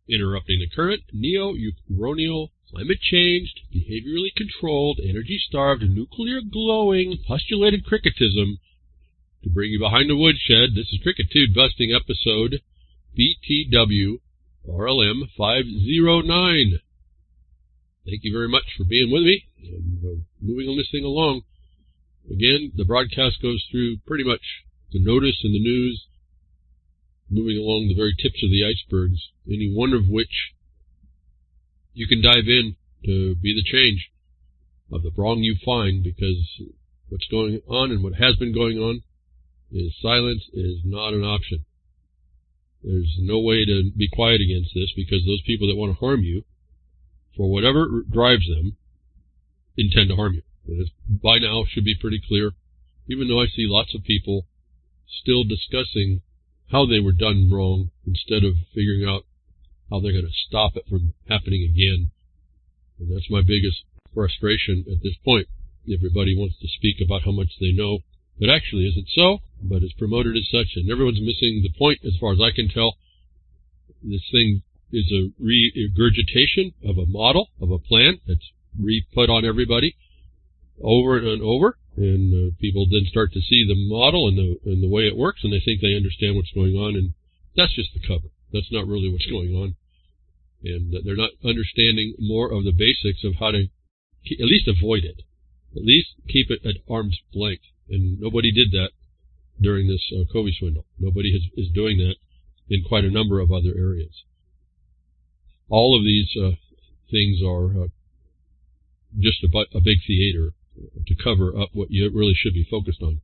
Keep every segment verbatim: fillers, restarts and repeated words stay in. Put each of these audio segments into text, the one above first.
interrupting the current, neo-Euronial, climate-changed, behaviorally controlled, energy-starved, nuclear-glowing, postulated cricketism to bring you behind the woodshed. This is Crickitude Busting episode B T W R L M five oh nine. Thank you very much for being with me and uh, moving on this thing along. Again, the broadcast goes through pretty much the notice and the news, moving along the very tips of the icebergs, any one of which you can dive in to be the change of the wrong you find, because what's going on and what has been going on is silence is not an option. There's no way to be quiet against this, because those people that want to harm you, for whatever drives them, intend to harm you. It by now should be pretty clear, even though I see lots of people still discussing how they were done wrong instead of figuring out how they're going to stop it from happening again. And that's my biggest frustration at this point. Everybody wants to speak about how much they know. It actually isn't so, but it's promoted as such, and everyone's missing the point as far as I can tell. This thing is a regurgitation of a model, of a plan that's re-put on everybody over and over, and uh, people then start to see the model and the, and the way it works, and they think they understand what's going on, and that's just the cover. That's not really what's going on. And uh, they're not understanding more of the basics of how to ke- at least avoid it, at least keep it at arm's length. And nobody did that during this uh, COVID swindle. Nobody has, is doing that in quite a number of other areas. All of these uh, things are uh, just a, a big theater to cover up what you really should be focused on.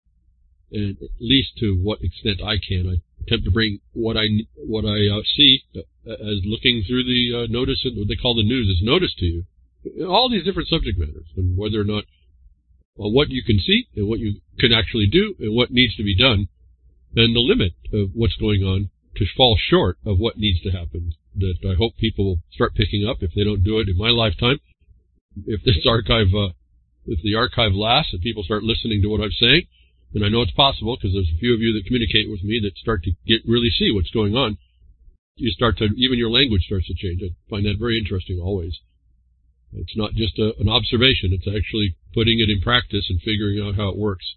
And at least to what extent I can, I attempt to bring what I what I uh, see uh, as looking through the uh, notice, and what they call the news, is notice to you. All these different subject matters, and whether or not uh, what you can see and what you can actually do and what needs to be done, and the limit of what's going on to fall short of what needs to happen. That I hope people will start picking up if they don't do it in my lifetime. If this archive, uh, if the archive lasts and people start listening to what I'm saying, and I know it's possible because there's a few of you that communicate with me that start to get really see what's going on. You start to, even your language starts to change. I find that very interesting always. It's not just a, an observation. It's actually putting it in practice and figuring out how it works.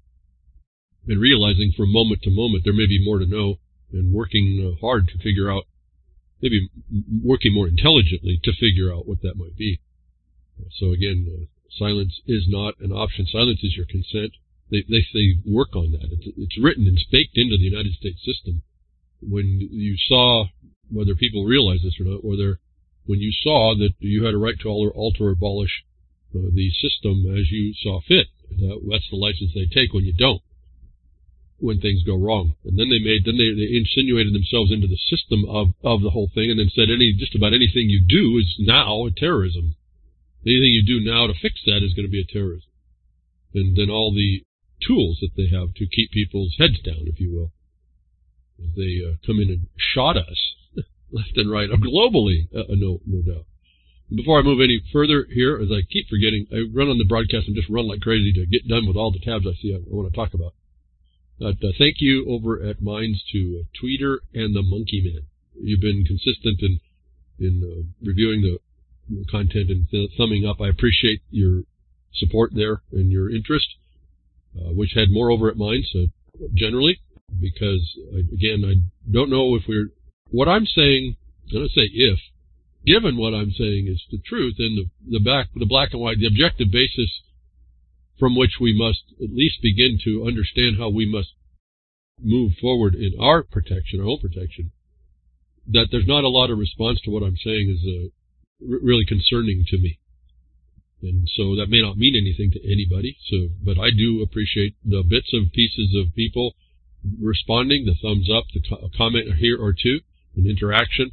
And realizing from moment to moment there may be more to know, and working uh, hard to figure out, maybe working more intelligently to figure out what that might be. So again, uh, silence is not an option. Silence is your consent. They, they say work on that. It's, it's written and baked into the United States system. When you saw, whether people realize this or not, whether when you saw that you had a right to alter or abolish uh, the system as you saw fit, that, that's the license they take when you don't, when things go wrong. And then they made, then they, they insinuated themselves into the system of, of the whole thing, and then said any, just about anything you do is now a terrorism. Anything you do now to fix that is going to be a terrorism. And then all the tools that they have to keep people's heads down, if you will. They uh, come in and shot us left and right, globally, uh, no, no doubt. Before I move any further here, as I keep forgetting, I run on the broadcast and just run like crazy to get done with all the tabs I see I, I want to talk about. Uh, thank you over at Minds to uh, Tweeter and the Monkey Man. You've been consistent in in uh, reviewing the, the content and th- thumbing up. I appreciate your support there and your interest. Uh, wish had more over at Minds uh, generally, because I, again, I don't know if we're what I'm saying. I'm going to say if, given what I'm saying is the truth, and the the back the black and white, the objective basis from which we must at least begin to understand how we must move forward in our protection, our own protection, that there's not a lot of response to what I'm saying is uh, r- really concerning to me. And so that may not mean anything to anybody, so, but I do appreciate the bits of pieces of people responding, the thumbs up, the co- comment here or two, an interaction.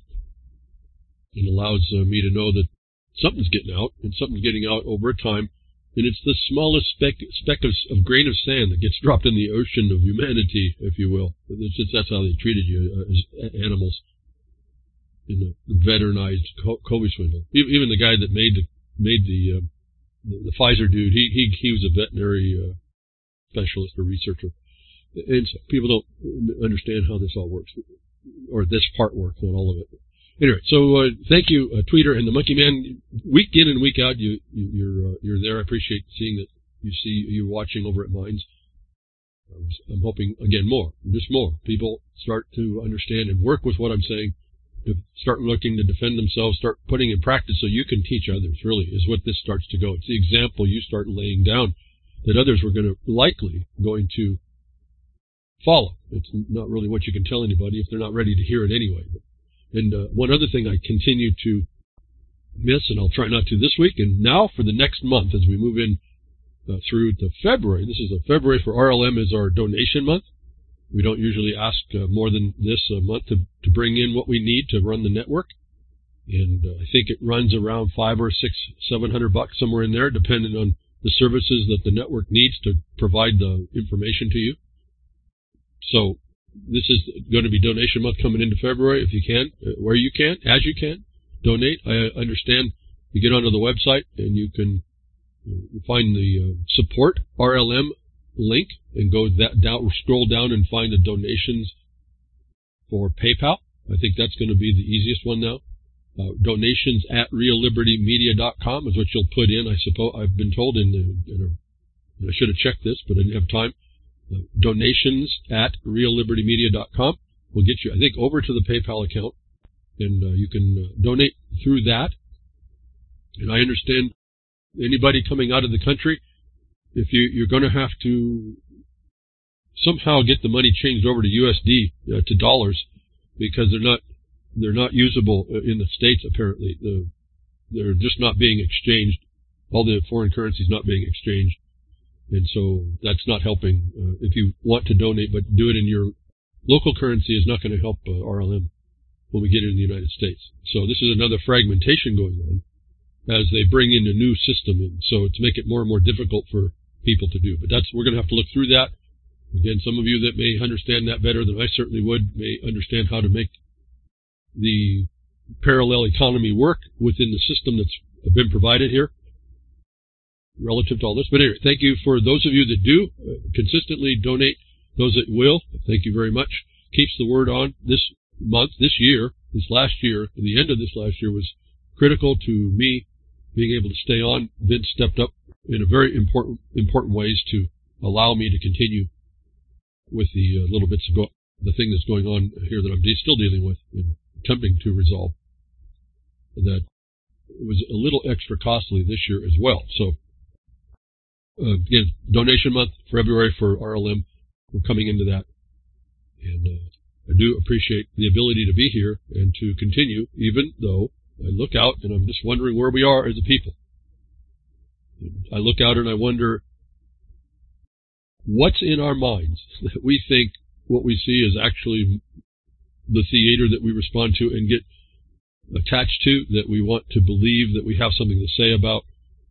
It allows uh, me to know that something's getting out, and something's getting out over time. And it's the smallest speck, speck of, of grain of sand that gets dropped in the ocean of humanity, if you will. It's just, that's how they treated you uh, as animals in the veterinized COVID swindle. Even the guy that made the made the uh, the, the Pfizer dude, he he he was a veterinary uh, specialist or researcher. And so people don't understand how this all works, or this part works, not all of it. Anyway, so uh, thank you, uh, Tweeter and the Monkey Man. Week in and week out, you, you you're uh, you're there. I appreciate seeing that you see you're watching over at Minds. I'm hoping again more, just more people start to understand and work with what I'm saying, to start looking to defend themselves, start putting in practice so you can teach others. Really, is what this starts to go. It's the example you start laying down that others were going to likely going to follow. It's not really what you can tell anybody if they're not ready to hear it anyway. And uh, one other thing I continue to miss, and I'll try not to this week, and now for the next month as we move in uh, through to February. This is a February for R L M is our donation month. We don't usually ask uh, more than this a month to, to bring in what we need to run the network. And uh, I think it runs around five or six, seven hundred bucks, somewhere in there, depending on the services that the network needs to provide the information to you. So this is going to be donation month coming into February. If you can, where you can, as you can, donate. I understand you get onto the website and you can find the uh, support R L M link and go that down, scroll down and find the donations for PayPal. I think that's going to be the easiest one now. Uh, donations at real liberty media dot com is what you'll put in. I suppose I've been told in, the, in a, I should have checked this, but I didn't have time. Uh, donations at real liberty media dot com will get you, I think, over to the PayPal account, and uh, you can uh, donate through that. And I understand anybody coming out of the country, if you, you're going to have to somehow get the money changed over to U S D, uh, to dollars, because they're not they're not usable in the States. Apparently, the, they're just not being exchanged. All the foreign currency is not being exchanged. And so that's not helping. Uh, if you want to donate, but do it in your local currency is not going to help uh, R L M when we get it in the United States. So this is another fragmentation going on as they bring in a new system in. So to make it more and more difficult for people to do. But that's, we're going to have to look through that. Again, some of you that may understand that better than I certainly would may understand how to make the parallel economy work within the system that's been provided here relative to all this. But anyway, thank you for those of you that do uh, consistently donate. Those that will, thank you very much. Keeps the word on. This month, this year, this last year, the end of this last year was critical to me being able to stay on. Vince stepped up in a very important important ways to allow me to continue with the uh, little bits of go- the thing that's going on here that I'm de- still dealing with and attempting to resolve. That it was a little extra costly this year as well. So uh, again, donation month, February for R L M. We're coming into that, and uh, I do appreciate the ability to be here and to continue, even though I look out and I'm just wondering where we are as a people. I look out and I wonder what's in our minds that we think what we see is actually the theater that we respond to and get attached to, that we want to believe that we have something to say about.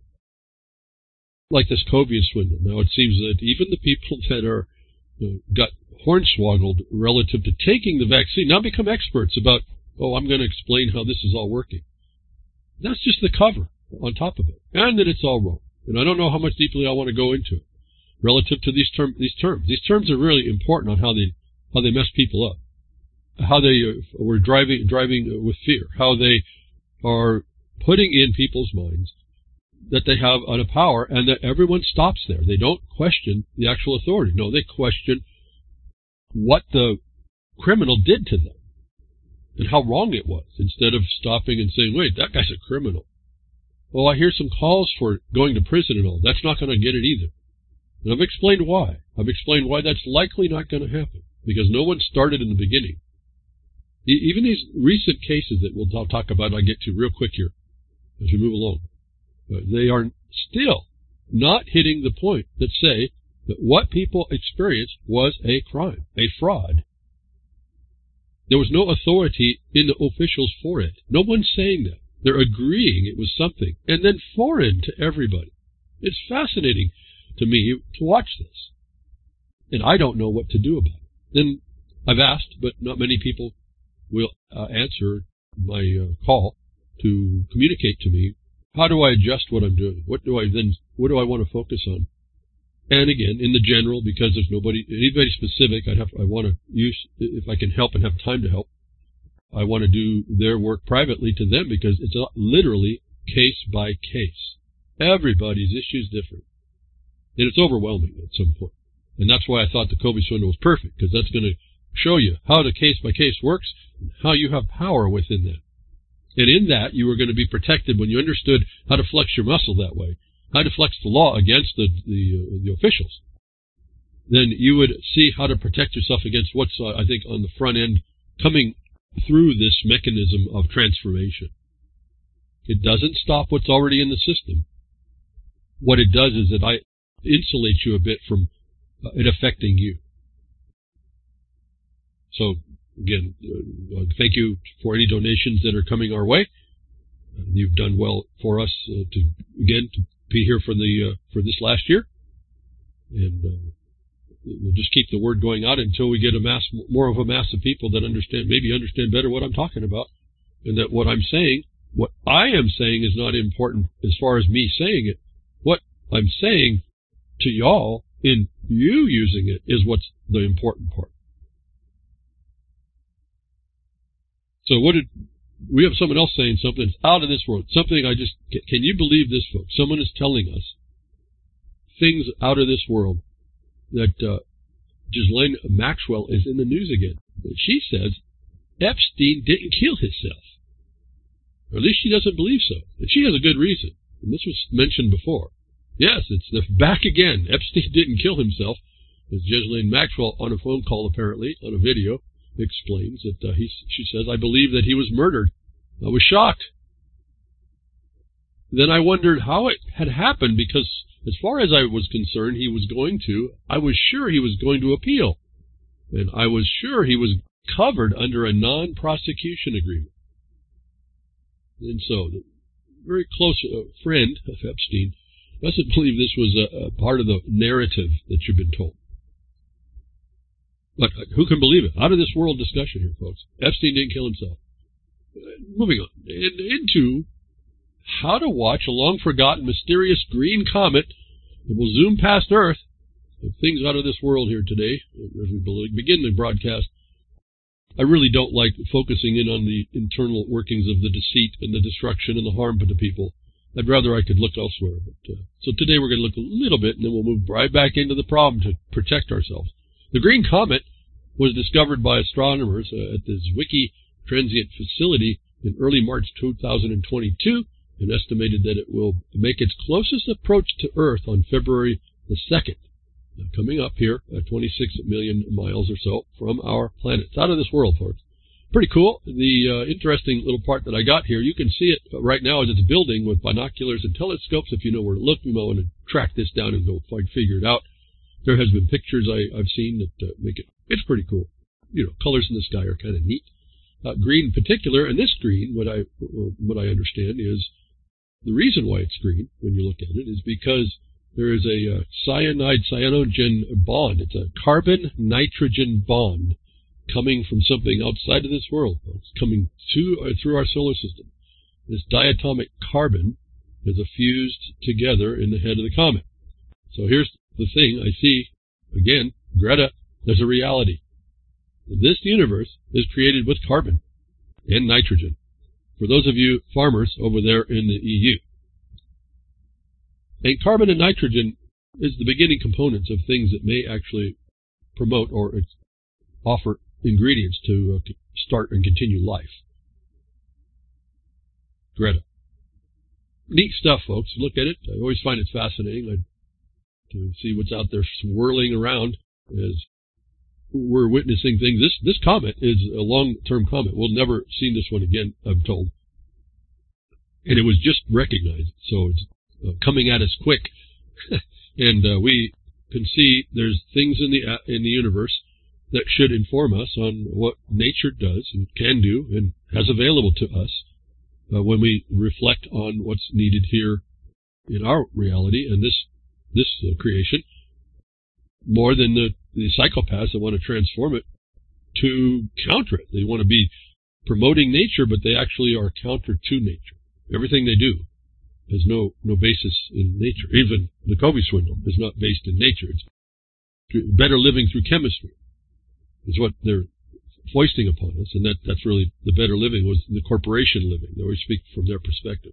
Like this COVID swindle. Now it seems that even the people that are you know, got hornswoggled relative to taking the vaccine now become experts about, oh, I'm going to explain how this is all working. That's just the cover on top of it, and that it's all wrong. And I don't know how much deeply I want to go into it relative to these term these terms. These terms are really important on how they how they mess people up, how they uh, were driving driving with fear, how they are putting in people's minds that they have a power and that everyone stops there. They don't question the actual authority. No, they question what the criminal did to them and how wrong it was, instead of stopping and saying, wait, that guy's a criminal. Well, I hear some calls for going to prison and all. That's not going to get it either. And I've explained why. I've explained why that's likely not going to happen, because no one started in the beginning. E- even these recent cases that we'll I'll talk about, I'll get to real quick here as we move along. Uh, they are still not hitting the point that say that what people experienced was a crime, a fraud. There was no authority in the officials for it. No one's saying that. They're agreeing it was something, and then foreign to everybody. It's fascinating to me to watch this, and I don't know what to do about it. Then I've asked, but not many people will uh, answer my uh, call to communicate to me. How do I adjust what I'm doing? What do I then? What do I want to focus on? And again, in the general, because there's nobody, anybody specific, I'd have, I want to use, if I can help and have time to help, I want to do their work privately to them because it's literally case by case. Everybody's issue is different. And it's overwhelming at some point. And that's why I thought the Covey swindle was perfect, because that's going to show you how the case by case works and how you have power within that. And in that, you were going to be protected when you understood how to flex your muscle that way, how to flex the law against the, the, uh, the officials. Then you would see how to protect yourself against what's, uh, I think, on the front end coming through this mechanism of transformation. It doesn't stop what's already in the system. What it does is it I, insulates you a bit from uh, it affecting you. So, again, uh, thank you for any donations that are coming our way. Uh, you've done well for us uh, to, again, to be here for the uh, for this last year. And uh, we'll just keep the word going out until we get a mass, more of a mass of people that understand, maybe understand better what I'm talking about, and that what I'm saying, what I am saying is not important as far as me saying it. What I'm saying to y'all in you using it is what's the important part. So what did, we have someone else saying something that's out of this world, something I just, can you believe this, folks? Someone is telling us things out of this world. That uh, Ghislaine Maxwell is in the news again. She says Epstein didn't kill himself. Or at least she doesn't believe so. And she has a good reason. And this was mentioned before. Yes, it's the, back again. Epstein didn't kill himself. As Ghislaine Maxwell, on a phone call apparently, on a video, explains that uh, he, she says, I believe that he was murdered. I was shocked. Then I wondered how it had happened because as far as I was concerned, he was going to, I was sure he was going to appeal. And I was sure he was covered under a non-prosecution agreement. And so, the very close uh, friend of Epstein doesn't believe this was a, a part of the narrative that you've been told. But uh, who can believe it? Out of this world discussion here, folks. Epstein didn't kill himself. Uh, moving on. And, into how to watch a long-forgotten mysterious green comet that will zoom past Earth. Things out of this world here today, as we begin the broadcast. I really don't like focusing in on the internal workings of the deceit and the destruction and the harm to the people. I'd rather I could look elsewhere. But, uh, so today we're going to look a little bit, and then we'll move right back into the problem to protect ourselves. The green comet was discovered by astronomers uh, at the Zwicky Transient Facility in early March two thousand twenty-two, and estimated that it will make its closest approach to Earth on February the second. Now, coming up here at twenty-six million miles or so from our planet. It's out of this world, folks. Pretty cool. The uh, interesting little part that I got here, you can see it right now as it's building with binoculars and telescopes. If you know where to look, you might want to track this down and go find, figure it out. There has been pictures I, I've seen that uh, make it, it's pretty cool. You know, colors in the sky are kind of neat. Uh, green in particular, and this green, what I, what I understand is, the reason why it's green, when you look at it, is because there is a uh, cyanide-cyanogen bond. It's a carbon-nitrogen bond coming from something outside of this world. It's coming to, uh, through our solar system. This diatomic carbon is fused together in the head of the comet. So here's the thing I see. Again, Greta, there's a reality. This universe is created with carbon and nitrogen. For those of you farmers over there in the E U. And carbon and nitrogen is the beginning components of things that may actually promote or offer ingredients to uh, start and continue life. Greta. Neat stuff, folks. Look at it. I always find it fascinating I, to see what's out there swirling around as we're witnessing things. This this comet is a long-term comet. We'll never see this one again, I'm told. And it was just recognized, so it's uh, coming at us quick. and uh, we can see there's things in the uh, in the universe that should inform us on what nature does and can do and has available to us uh, when we reflect on what's needed here in our reality and this this uh, creation, more than the, the psychopaths that want to transform it to counter it. They want to be promoting nature, but they actually are counter to nature. Everything they do has no, no basis in nature. Even the Covey swindle is not based in nature. It's better living through chemistry is what they're foisting upon us, and that, that's really the better living was the corporation living. They always speak from their perspective.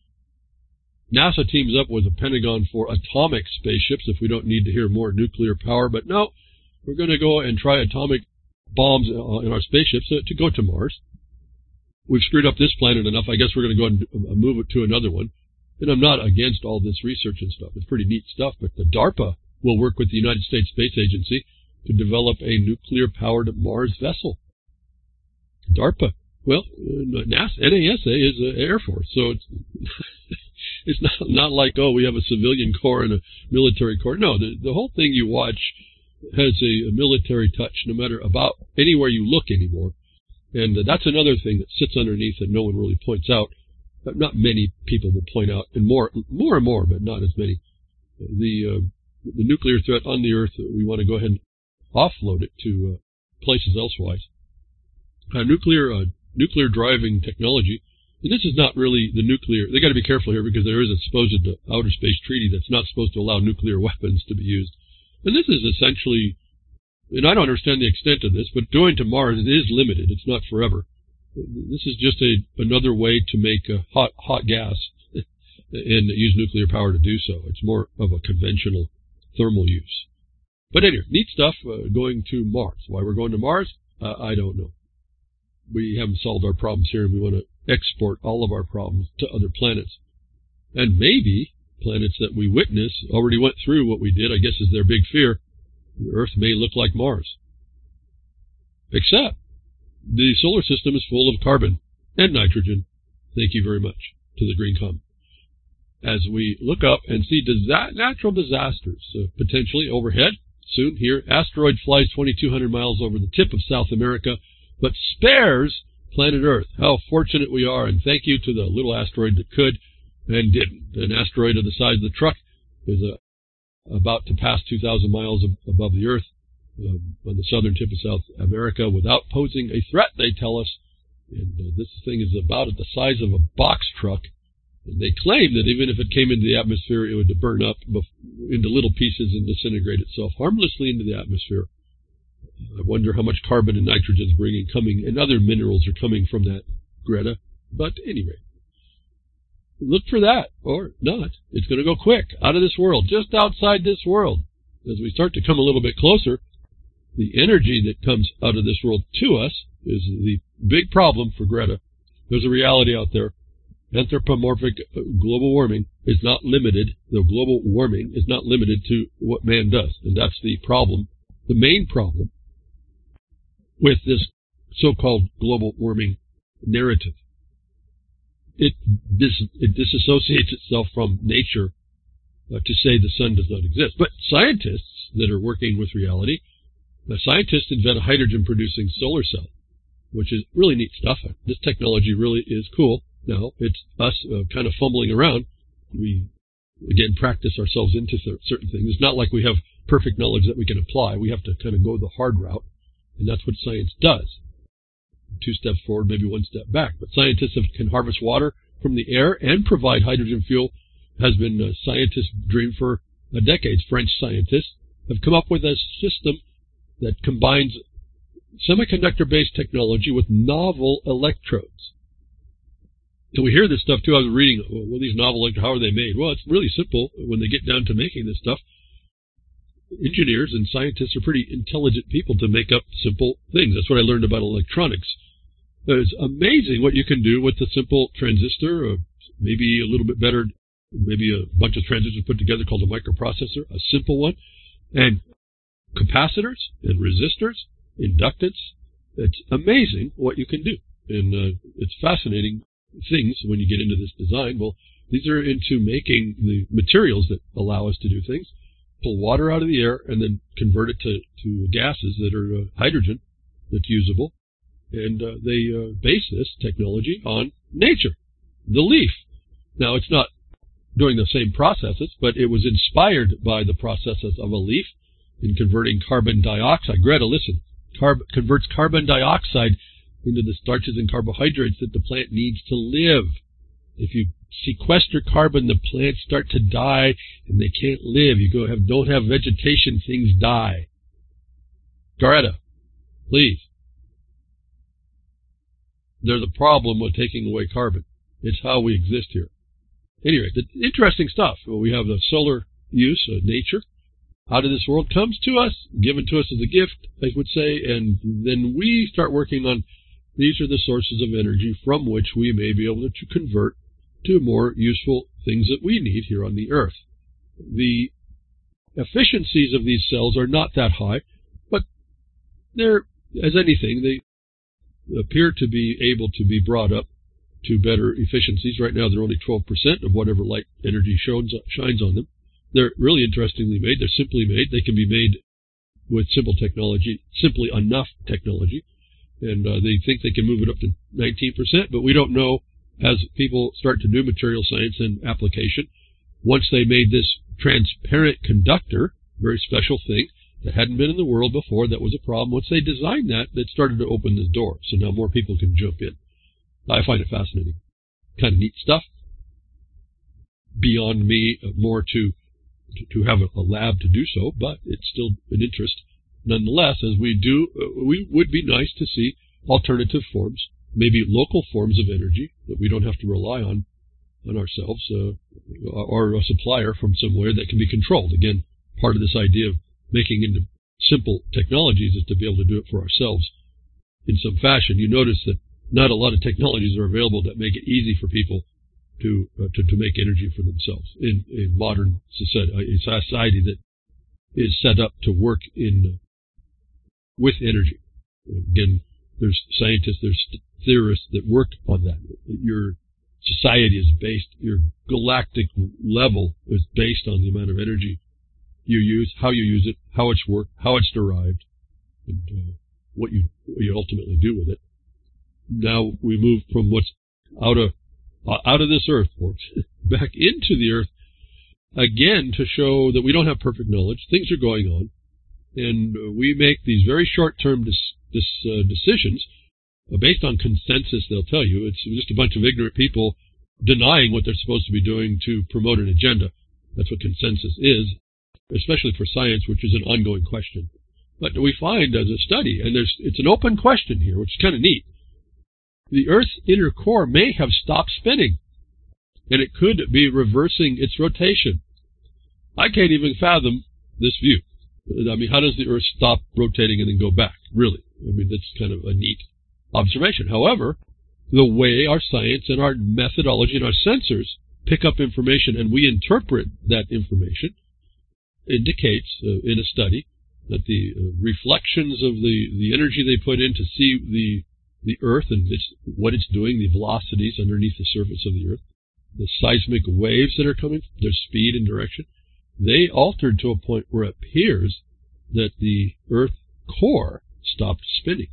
NASA teams up with the Pentagon for atomic spaceships if we don't need to hear more nuclear power, but no, we're going to go and try atomic bombs in our spaceships to go to Mars. We've screwed up this planet enough. I guess we're going to go and move it to another one. And I'm not against all this research and stuff. It's pretty neat stuff, but the DARPA will work with the United States Space Agency to develop a nuclear-powered Mars vessel. DARPA. Well, NASA, N A S A is the Air Force, so it's it's not not like, oh, we have a civilian corps and a military corps. No, the, the whole thing you watch has a, a military touch, no matter about anywhere you look anymore. And uh, that's another thing that sits underneath that no one really points out. But not many people will point out, and more, more and more, but not as many. The uh, the nuclear threat on the Earth, we want to go ahead and offload it to uh, places elsewise. Uh, nuclear uh, nuclear driving technology, and this is not really the nuclear. They got to be careful here because there is a supposed outer space treaty that's not supposed to allow nuclear weapons to be used. And this is essentially, and I don't understand the extent of this, but going to Mars it is limited. It's not forever. This is just a another way to make a hot hot gas and use nuclear power to do so. It's more of a conventional thermal use. But anyway, neat stuff uh, going to Mars. Why we're going to Mars, uh, I don't know. We haven't solved our problems here, and we want to export all of our problems to other planets. And maybe planets that we witness already went through what we did, I guess is their big fear. The Earth may look like Mars. Except the solar system is full of carbon and nitrogen. Thank you very much to the Green Comet. As we look up and see disa- natural disasters uh, potentially overhead, soon here, asteroid flies twenty-two hundred miles over the tip of South America, but spares planet Earth. How fortunate we are, and thank you to the little asteroid that could and didn't. An asteroid of the size of the truck is uh, about to pass two thousand miles ab- above the Earth um, on the southern tip of South America without posing a threat, they tell us. And uh, this thing is about at the size of a box truck. And they claim that even if it came into the atmosphere, it would burn up into little pieces and disintegrate itself harmlessly into the atmosphere. I wonder how much carbon and nitrogen is bringing, coming, and other minerals are coming from that, Greta. But anyway, look for that, or not. It's going to go quick, out of this world, just outside this world. As we start to come a little bit closer, the energy that comes out of this world to us is the big problem for Greta. There's a reality out there. Anthropomorphic global warming is not limited, though global warming is not limited to what man does. And that's the problem, the main problem with this so-called global warming narrative. It, dis- it disassociates itself from nature uh, to say the sun does not exist. But scientists that are working with reality, uh, scientists invent a hydrogen-producing solar cell, which is really neat stuff. This technology really is cool. Now, it's us uh, kind of fumbling around. We, again, practice ourselves into th- certain things. It's not like we have perfect knowledge that we can apply. We have to kind of go the hard route, and that's what science does. Two steps forward, maybe one step back. But scientists have, can harvest water from the air and provide hydrogen fuel. Has been a scientist's dream for uh, decades. French scientists have come up with a system that combines semiconductor-based technology with novel electrodes. And we hear this stuff, too. I was reading, well, these novel electrodes, how are they made? Well, it's really simple when they get down to making this stuff. Engineers and scientists are pretty intelligent people to make up simple things. That's what I learned about electronics. It's amazing what you can do with a simple transistor, or maybe a little bit better, maybe a bunch of transistors put together called a microprocessor, a simple one, and capacitors and resistors, inductance. It's amazing what you can do. And uh, it's fascinating things when you get into this design. Well, these are into making the materials that allow us to do things, pull water out of the air and then convert it to, to gases that are uh, hydrogen that's usable. And uh, they uh, base this technology on nature, the leaf. Now, it's not doing the same processes, but it was inspired by the processes of a leaf in converting carbon dioxide. Greta, listen, carb- converts carbon dioxide into the starches and carbohydrates that the plant needs to live. If you sequester carbon, the plants start to die and they can't live. You go have don't have vegetation, things die. Greta, please. There's a problem with taking away carbon. It's how we exist here. Anyway, the interesting stuff. Well, we have the solar use, uh, nature, out of this world comes to us, given to us as a gift, I would say, and then we start working on these are the sources of energy from which we may be able to convert to more useful things that we need here on the Earth. The efficiencies of these cells are not that high, but they're, as anything, they appear to be able to be brought up to better efficiencies. Right now, they're only twelve percent of whatever light energy shines, shines on them. They're really interestingly made. They're simply made. They can be made with simple technology, simply enough technology. And uh, they think they can move it up to nineteen percent, but we don't know as people start to do material science and application. Once they made this transparent conductor, very special thing that hadn't been in the world before, that was a problem. Once they designed that, that started to open the door. So now more people can jump in. I find it fascinating. Kind of neat stuff. Beyond me, uh, more to to have a, a lab to do so, but it's still an interest. Nonetheless, as we do, uh, we would be nice to see alternative forms, maybe local forms of energy that we don't have to rely on on ourselves, uh, or a supplier from somewhere that can be controlled. Again, part of this idea of making into simple technologies is to be able to do it for ourselves in some fashion. You notice that not a lot of technologies are available that make it easy for people to uh, to, to make energy for themselves in a modern society, a society that is set up to work in with energy. Again, there's scientists, there's theorists that work on that. Your society is based, your galactic level is based on the amount of energy you use, how you use it, how it's worked, how it's derived, and uh, what you what you ultimately do with it. Now we move from what's out of uh, out of this earth, folks, back into the earth again to show that we don't have perfect knowledge. Things are going on, and uh, we make these very short-term dis- dis- uh, decisions uh, based on consensus. They'll tell you it's just a bunch of ignorant people denying what they're supposed to be doing to promote an agenda. That's what consensus is, especially for science, which is an ongoing question. But we find as a study, and there's it's an open question here, which is kind of neat. The Earth's inner core may have stopped spinning, and it could be reversing its rotation. I can't even fathom this view. I mean, how does the Earth stop rotating and then go back? Really? I mean, that's kind of a neat observation. However, the way our science and our methodology and our sensors pick up information and we interpret that information indicates uh, in a study that the uh, reflections of the, the energy they put in to see the the Earth and its, what it's doing, the velocities underneath the surface of the Earth, the seismic waves that are coming, their speed and direction, they altered to a point where it appears that the Earth core stopped spinning.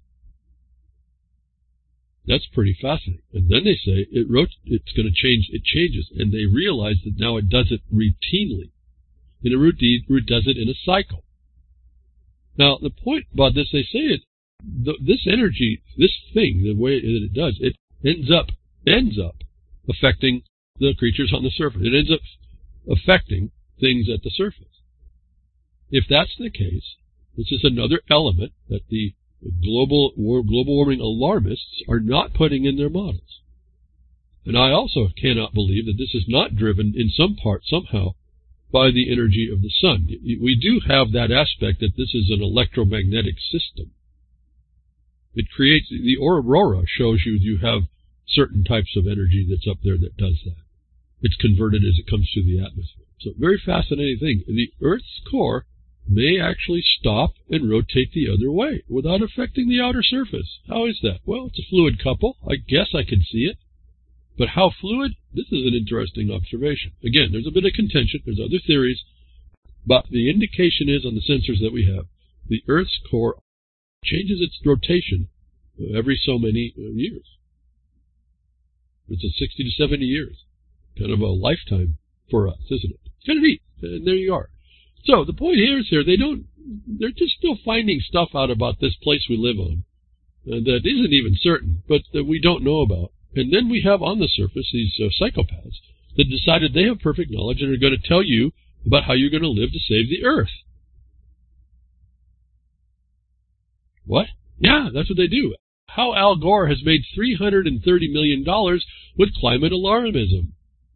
That's pretty fascinating. And then they say it wrote, it's going to change, it changes, and they realize that now it does it routinely. And it does it in a cycle. Now, the point about this, they say it, the, this energy, this thing, the way that it does, it ends up, ends up affecting the creatures on the surface. It ends up affecting things at the surface. If that's the case, this is another element that the global, global warming alarmists are not putting in their models. And I also cannot believe that this is not driven in some part, somehow, by the energy of the sun. We do have that aspect that this is an electromagnetic system. It creates, the aurora shows you you have certain types of energy that's up there that does that. It's converted as it comes through the atmosphere. So very fascinating thing. The Earth's core may actually stop and rotate the other way without affecting the outer surface. How is that? Well, it's a fluid couple. I guess I can see it. But how fluid? This is an interesting observation. Again, there's a bit of contention. There's other theories. But the indication is on the sensors that we have, the Earth's core changes its rotation every so many years. It's a sixty to seventy years. Kind of a lifetime for us, isn't it? It's kind of neat. And there you are. So the point here is here, they don't, they're just still finding stuff out about this place we live on uh, that isn't even certain, but that we don't know about. And then we have on the surface these uh, psychopaths that decided they have perfect knowledge and are going to tell you about how you're going to live to save the Earth. What? Yeah, that's what they do. how Al Gore has made three hundred thirty million dollars with climate alarmism.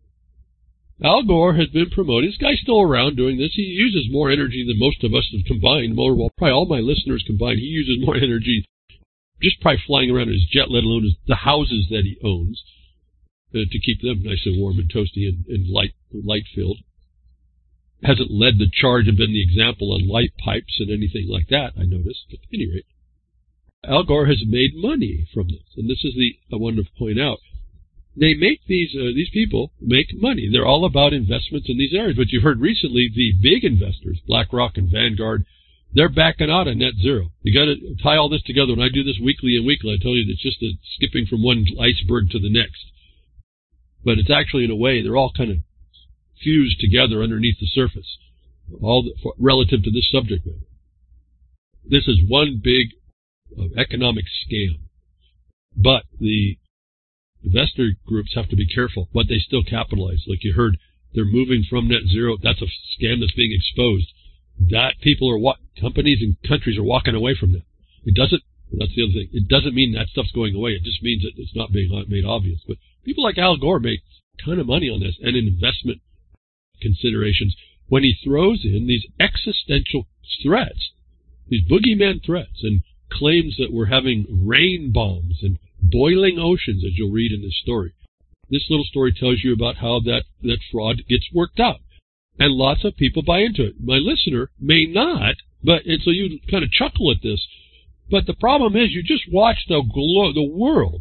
Al Gore has been promoting. This guy's still around doing this. He uses more energy than most of us have combined. More, well, probably all my listeners combined. He uses more energy just probably flying around in his jet, let alone his, the houses that he owns, uh, to keep them nice and warm and toasty and, and light light filled. Hasn't led the charge and been the example on light pipes and anything like that, I noticed. But at any rate, Al Gore has made money from this, and this is the I wanted to point out. They make these uh, these people make money. They're all about investments in these areas. But you've heard recently the big investors, BlackRock and Vanguard, they're backing out on net zero. You got to tie all this together. When I do this weekly and weekly, I tell you it's just a skipping from one iceberg to the next. But it's actually, in a way, they're all kind of fused together underneath the surface, all the, for, relative to this subject matter. This is one big uh, economic scam. But the investor groups have to be careful, but they still capitalize. Like you heard, they're moving from net zero. That's a scam that's being exposed. That people are, what companies and countries are walking away from that. It doesn't, that's the other thing. It doesn't mean that stuff's going away. It just means that it's not being made obvious. But people like Al Gore make a ton of money on this and in investment considerations when he throws in these existential threats, these boogeyman threats, and claims that we're having rain bombs and boiling oceans, as you'll read in this story. This little story tells you about how that, that fraud gets worked out. And lots of people buy into it. My listener may not, but and so you kind of chuckle at this. But the problem is you just watch the glo- the world,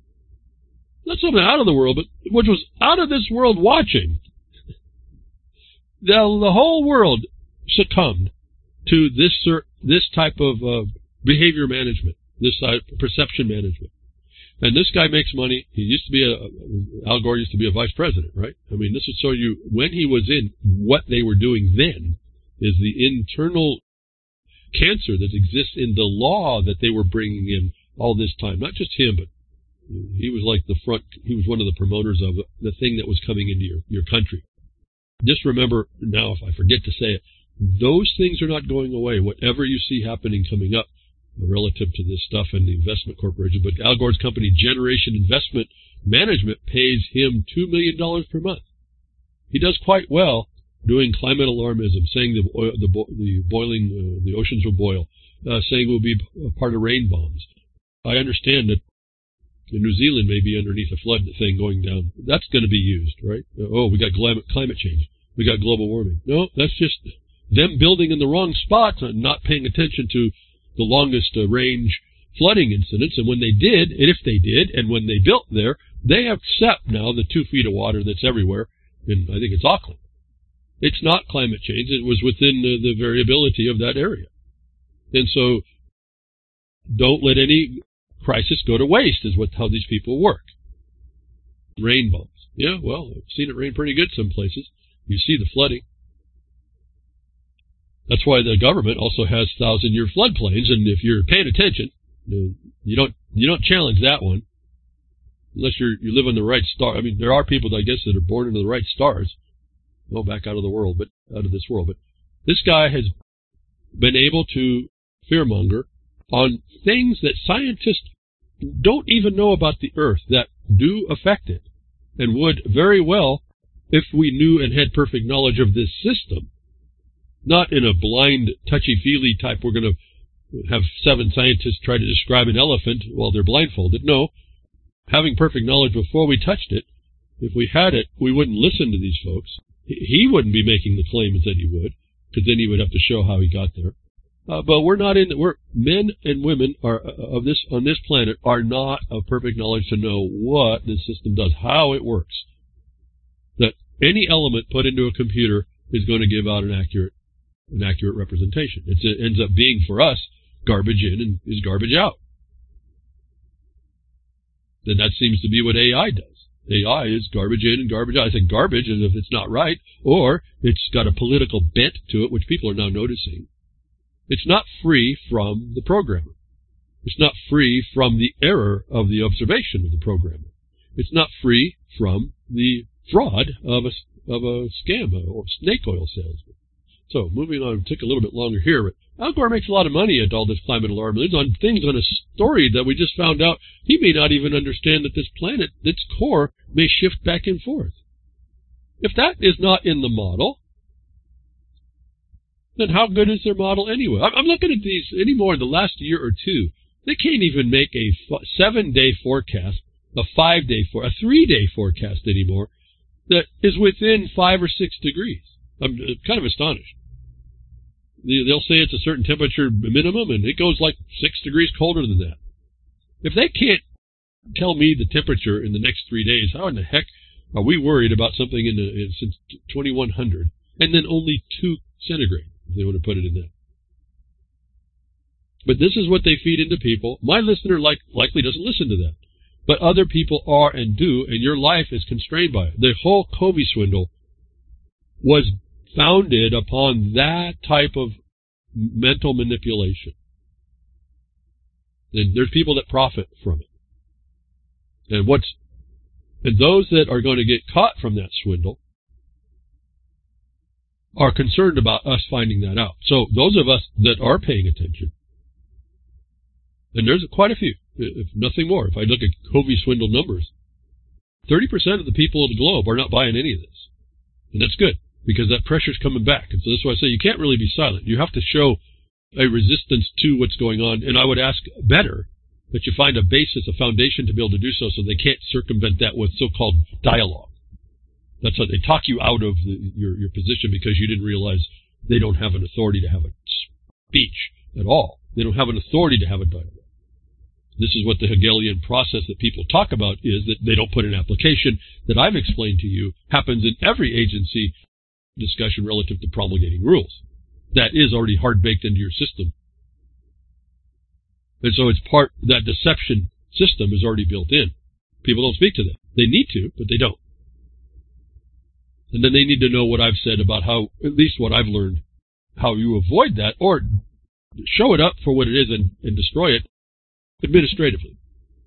not something out of the world, but which was out of this world watching. The, the whole world succumbed to this this type of uh, behavior management, this uh, perception management. And this guy makes money. He used to be a, Al Gore used to be a vice president, right? I mean, this is so you, when he was in, what they were doing then is the internal cancer that exists in the law that they were bringing in all this time. Not just him, but he was like the front, he was one of the promoters of the thing that was coming into your, your country. Just remember now, if I forget to say it, those things are not going away. Whatever you see happening coming up, relative to this stuff and the investment corporation. But Al Gore's company, Generation Investment Management, pays him two million dollars per month. He does quite well doing climate alarmism, saying the oil, the, bo- the boiling, uh, the oceans will boil, uh, saying we'll be a part of rain bombs. I understand that New Zealand may be underneath a flood thing going down. That's going to be used, right? Oh, we got climate, climate change. We got global warming. No, that's just them building in the wrong spots and not paying attention to the longest uh, range flooding incidents. And when they did, and if they did, and when they built there, they accept now the two feet of water that's everywhere. And I think it's Auckland. It's not climate change. It was within uh, the variability of that area. And so don't let any crisis go to waste is what how these people work. Rain bombs. Yeah, well, I've seen it rain pretty good some places. You see the flooding. That's why the government also has thousand-year floodplains, and if you're paying attention, you don't you don't challenge that one unless you're you live in the right star. I mean, there are people, I guess, that are born into the right stars. Well, back out of the world, but out of this world. But this guy has been able to fearmonger on things that scientists don't even know about the Earth that do affect it, and would very well, if we knew and had perfect knowledge of this system. Not in a blind, touchy-feely type, we're going to have seven scientists try to describe an elephant while they're blindfolded. No, having perfect knowledge before we touched it, if we had it, we wouldn't listen to these folks. He wouldn't be making the claims that he would, because then he would have to show how he got there. Uh, but we're not in, we're, men and women are of this, on this planet are not of perfect knowledge to know what this system does, how it works. That any element put into a computer is going to give out an accurate an accurate representation. It's, it ends up being, for us, garbage in and is garbage out. Then that seems to be what A I does. A I is garbage in and garbage out. I say garbage as if it's not right, or it's got a political bent to it, which people are now noticing. It's not free from the programmer. It's not free from the error of the observation of the programmer. It's not free from the fraud of a, of a scam or snake oil salesman. So, moving on, take a little bit longer here, but Al Gore makes a lot of money at all this climate alarmism on things on a story that we just found out he may not even understand that this planet, its core, may shift back and forth. If that is not in the model, then how good is their model anyway? I'm looking at these anymore in the last year or two. They can't even make a seven-day forecast, a five-day forecast, a three-day forecast anymore that is within five or six degrees. I'm kind of astonished. They'll say it's a certain temperature minimum, and it goes like six degrees colder than that. If they can't tell me the temperature in the next three days, how in the heck are we worried about something in, the, in since twenty-one hundred, and then only two centigrade, if they want to put it in that? But this is what they feed into people. My listener like, likely doesn't listen to that. But other people are and do, and your life is constrained by it. The whole Covey swindle was founded upon that type of mental manipulation. And there's people that profit from it. And what's and those that are going to get caught from that swindle are concerned about us finding that out. So those of us that are paying attention, and there's quite a few, if nothing more. If I look at Covey swindle numbers, thirty percent of the people of the globe are not buying any of this. And that's good, because that pressure's coming back. And so that's why I say you can't really be silent. You have to show a resistance to what's going on. And I would ask better that you find a basis, a foundation to be able to do so, so they can't circumvent that with so-called dialogue. That's how they talk you out of the, your, your position because you didn't realize they don't have an authority to have a speech at all. They don't have an authority to have a dialogue. This is what the Hegelian process that people talk about is, that they don't put in application, that I've explained to you, happens in every agency discussion relative to promulgating rules. That is already hard-baked into your system. And so it's part, that deception system is already built in. People don't speak to that. They need to, but they don't. And then they need to know what I've said about how, at least what I've learned, how you avoid that, or show it up for what it is and, and destroy it administratively.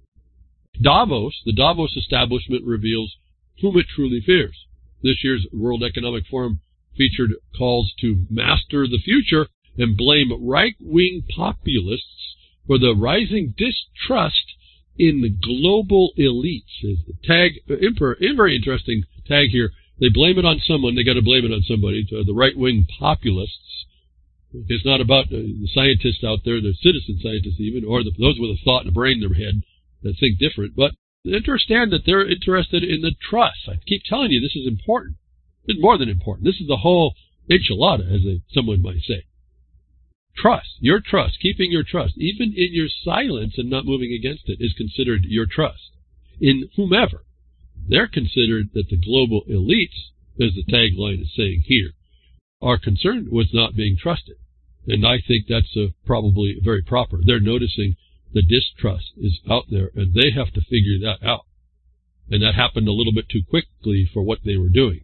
Davos, the Davos establishment reveals whom it truly fears. This year's World Economic Forum featured calls to master the future and blame right-wing populists for the rising distrust in the global elites. Is the tag, very interesting tag here. They blame it on someone. They got to blame it on somebody. The right-wing populists. It's not about the scientists out there, the citizen scientists even, or the, those with a thought and a brain in their head that think different, but understand that they're interested in the trust. I keep telling you, this is important. It's more than important. This is the whole enchilada, as a, someone might say. Trust, your trust, keeping your trust, even in your silence and not moving against it, is considered your trust. In whomever, they're considered that the global elites, as the tagline is saying here, are concerned with not being trusted. And I think that's uh, probably very proper. They're noticing the distrust is out there, and they have to figure that out. And that happened a little bit too quickly for what they were doing.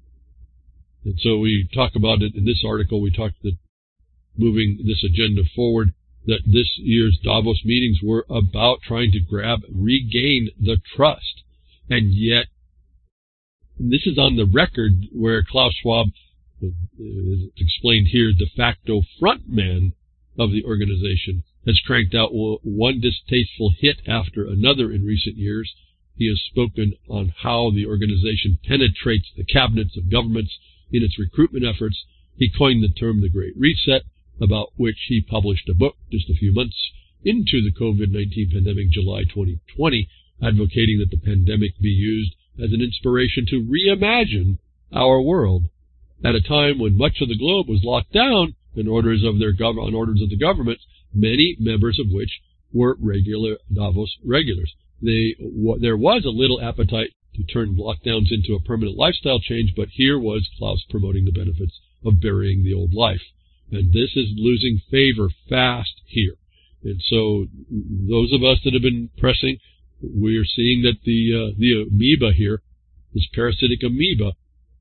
And so we talk about it in this article. We talked that moving this agenda forward, that this year's Davos meetings were about trying to grab, regain the trust. And yet, this is on the record where Klaus Schwab, is explained here, de facto frontman of the organization, has cranked out one distasteful hit after another in recent years. He has spoken on how the organization penetrates the cabinets of governments in its recruitment efforts. He coined the term the Great Reset, about which he published a book just a few months into the COVID nineteen pandemic, July twenty twenty, advocating that the pandemic be used as an inspiration to reimagine our world at a time when much of the globe was locked down in orders of their gov- on orders of the governments, many members of which were regular Davos regulars. They, w- there was a little appetite to turn lockdowns into a permanent lifestyle change, but here was Klaus promoting the benefits of burying the old life. And this is losing favor fast here. And so those of us that have been pressing, we're seeing that the uh, the amoeba here, this parasitic amoeba,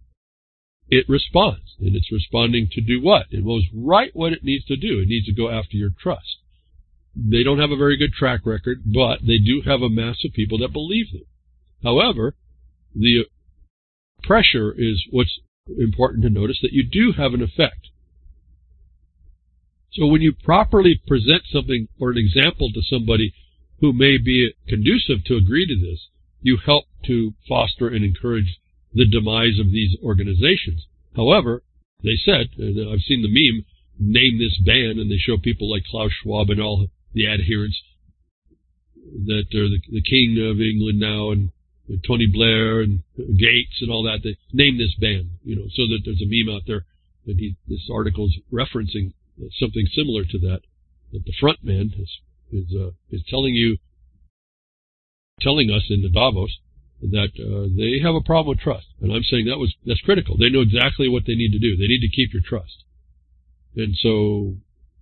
it responds. And it's responding to do what? It knows right what it needs to do. It needs to go after your trust. They don't have a very good track record, but they do have a mass of people that believe them. However, the pressure is what's important to notice, that you do have an effect. So when you properly present something or an example to somebody who may be conducive to agree to this, you help to foster and encourage the demise of these organizations. However, they said, and I've seen the meme, name this ban, and they show people like Klaus Schwab and all the adherents that are the, the king of England now, and Tony Blair and Gates and all that. They name this ban, you know, so that there's a meme out there, and he, this article is referencing something similar to that, that the front man is is, uh, is telling you, telling us in the Davos that uh, they have a problem with trust. And I'm saying that was that's critical. They know exactly what they need to do. They need to keep your trust. And so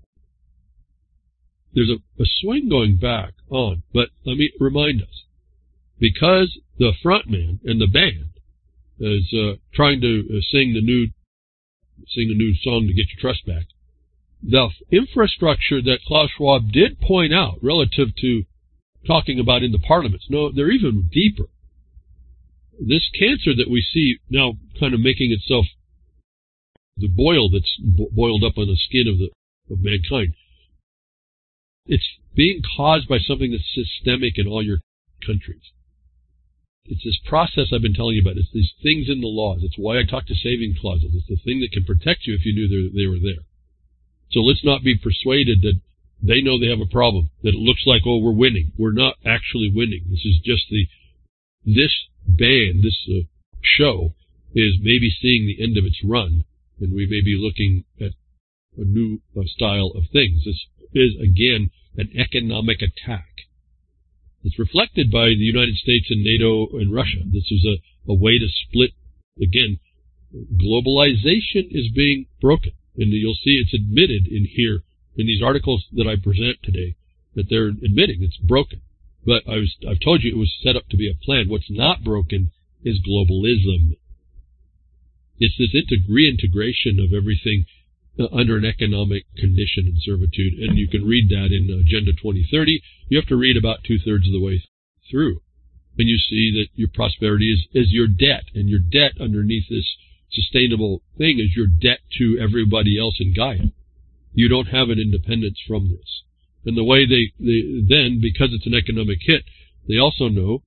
there's a, a swing going back on. But let me remind us, because the front man and the band is uh, trying to uh, sing the new sing the new song to get your trust back, the infrastructure that Klaus Schwab did point out relative to talking about in the parliaments, no, they're even deeper. This cancer that we see now kind of making itself the boil that's bo- boiled up on the skin of the of mankind, it's being caused by something that's systemic in all your countries. It's this process I've been telling you about. It's these things in the laws. It's why I talk to saving clauses. It's the thing that can protect you if you knew they were there. So let's not be persuaded that they know they have a problem, that it looks like, oh, we're winning. We're not actually winning. This is just the, this band, this uh, show is maybe seeing the end of its run, and we may be looking at a new uh, style of things. This is, again, an economic attack. It's reflected by the United States and NATO and Russia. This is a, a way to split, again, globalization is being broken. And you'll see it's admitted in here, in these articles that I present today, that they're admitting it's broken. But I was, I've told you it was set up to be a plan. What's not broken is globalism. It's this integ- reintegration of everything uh, under an economic condition and servitude. And you can read that in Agenda twenty thirty. You have to read about two-thirds of the way through. And you see that your prosperity is, is your debt. And your debt underneath this sustainable thing is your debt to everybody else in Gaia. You don't have an independence from this. And the way they, they then, because it's an economic hit, they also know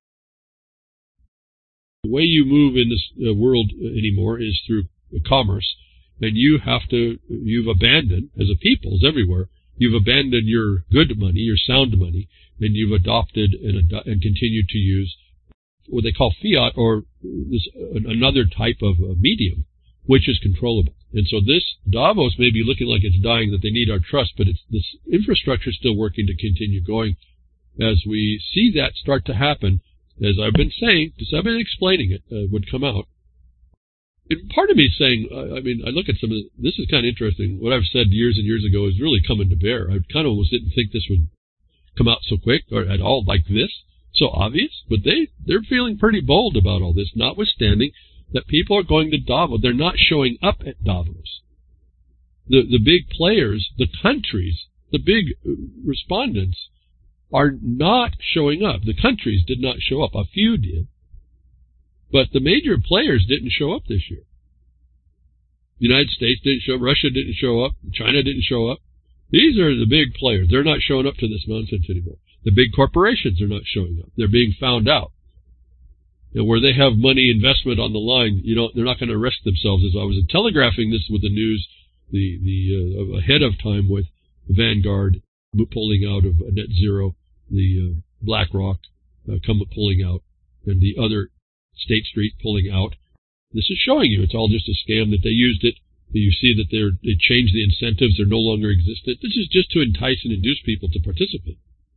the way you move in this uh, world anymore is through commerce. And you have to, you've abandoned, as a people, as everywhere, you've abandoned your good money, your sound money, and you've adopted and, ad- and continued to use what they call fiat, or this, another type of uh, medium, which is controllable. And so this Davos may be looking like it's dying, that they need our trust, but it's this infrastructure is still working to continue going. As we see that start to happen, as I've been saying, as I've been explaining it, uh, would come out. And part of me is saying, uh, I mean, I look at some of the, this is kind of interesting. What I've said years and years ago is really coming to bear. I kind of almost didn't think this would come out so quick or at all like this. So obvious, but they, they're feeling pretty bold about all this, notwithstanding that people are going to Davos. They're not showing up at Davos. The, the big players, the countries, the big respondents are not showing up. The countries did not show up. A few did. But the major players didn't show up this year. The United States didn't show up. Russia didn't show up. China didn't show up. These are the big players. They're not showing up to this nonsense anymore. The big corporations are not showing up. They're being found out. And where they have money investment on the line, you know, they're not going to risk themselves. As I was telegraphing this with the news, the the uh, ahead of time with Vanguard pulling out of net zero, the uh, BlackRock uh, come pulling out, and the other State Street pulling out. This is showing you it's all just a scam, that they used it. You see that they're they changed the incentives; they're no longer existent. This is just to entice and induce people to participate.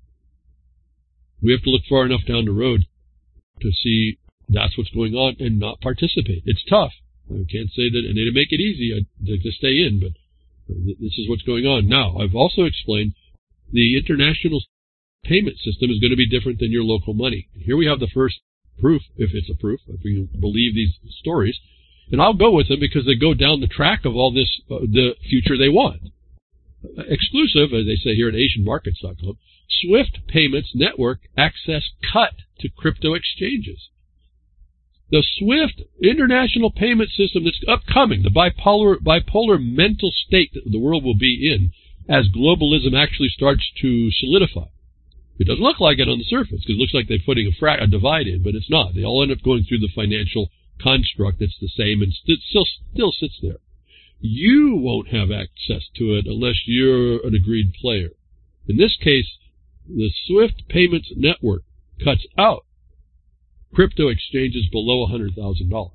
We have to look far enough down the road to see that's what's going on and not participate. It's tough. I can't say that, and they make it easy to, to stay in, but this is what's going on. Now, I've also explained the international payment system is going to be different than your local money. Here we have the first proof, if it's a proof, if you believe these stories, and I'll go with them because they go down the track of all this, uh, the future they want. Exclusive, as they say here at Asian Markets dot com, SWIFT payments network access cut to crypto exchanges. The SWIFT international payment system that's upcoming, the bipolar bipolar mental state that the world will be in, as globalism actually starts to solidify. It doesn't look like it on the surface, because it looks like they're putting a, fra- a divide in, but it's not. They all end up going through the financial construct that's the same and st- still still sits there. You won't have access to it unless you're an agreed player. In this case, the SWIFT Payments Network cuts out crypto exchanges below one hundred thousand dollars.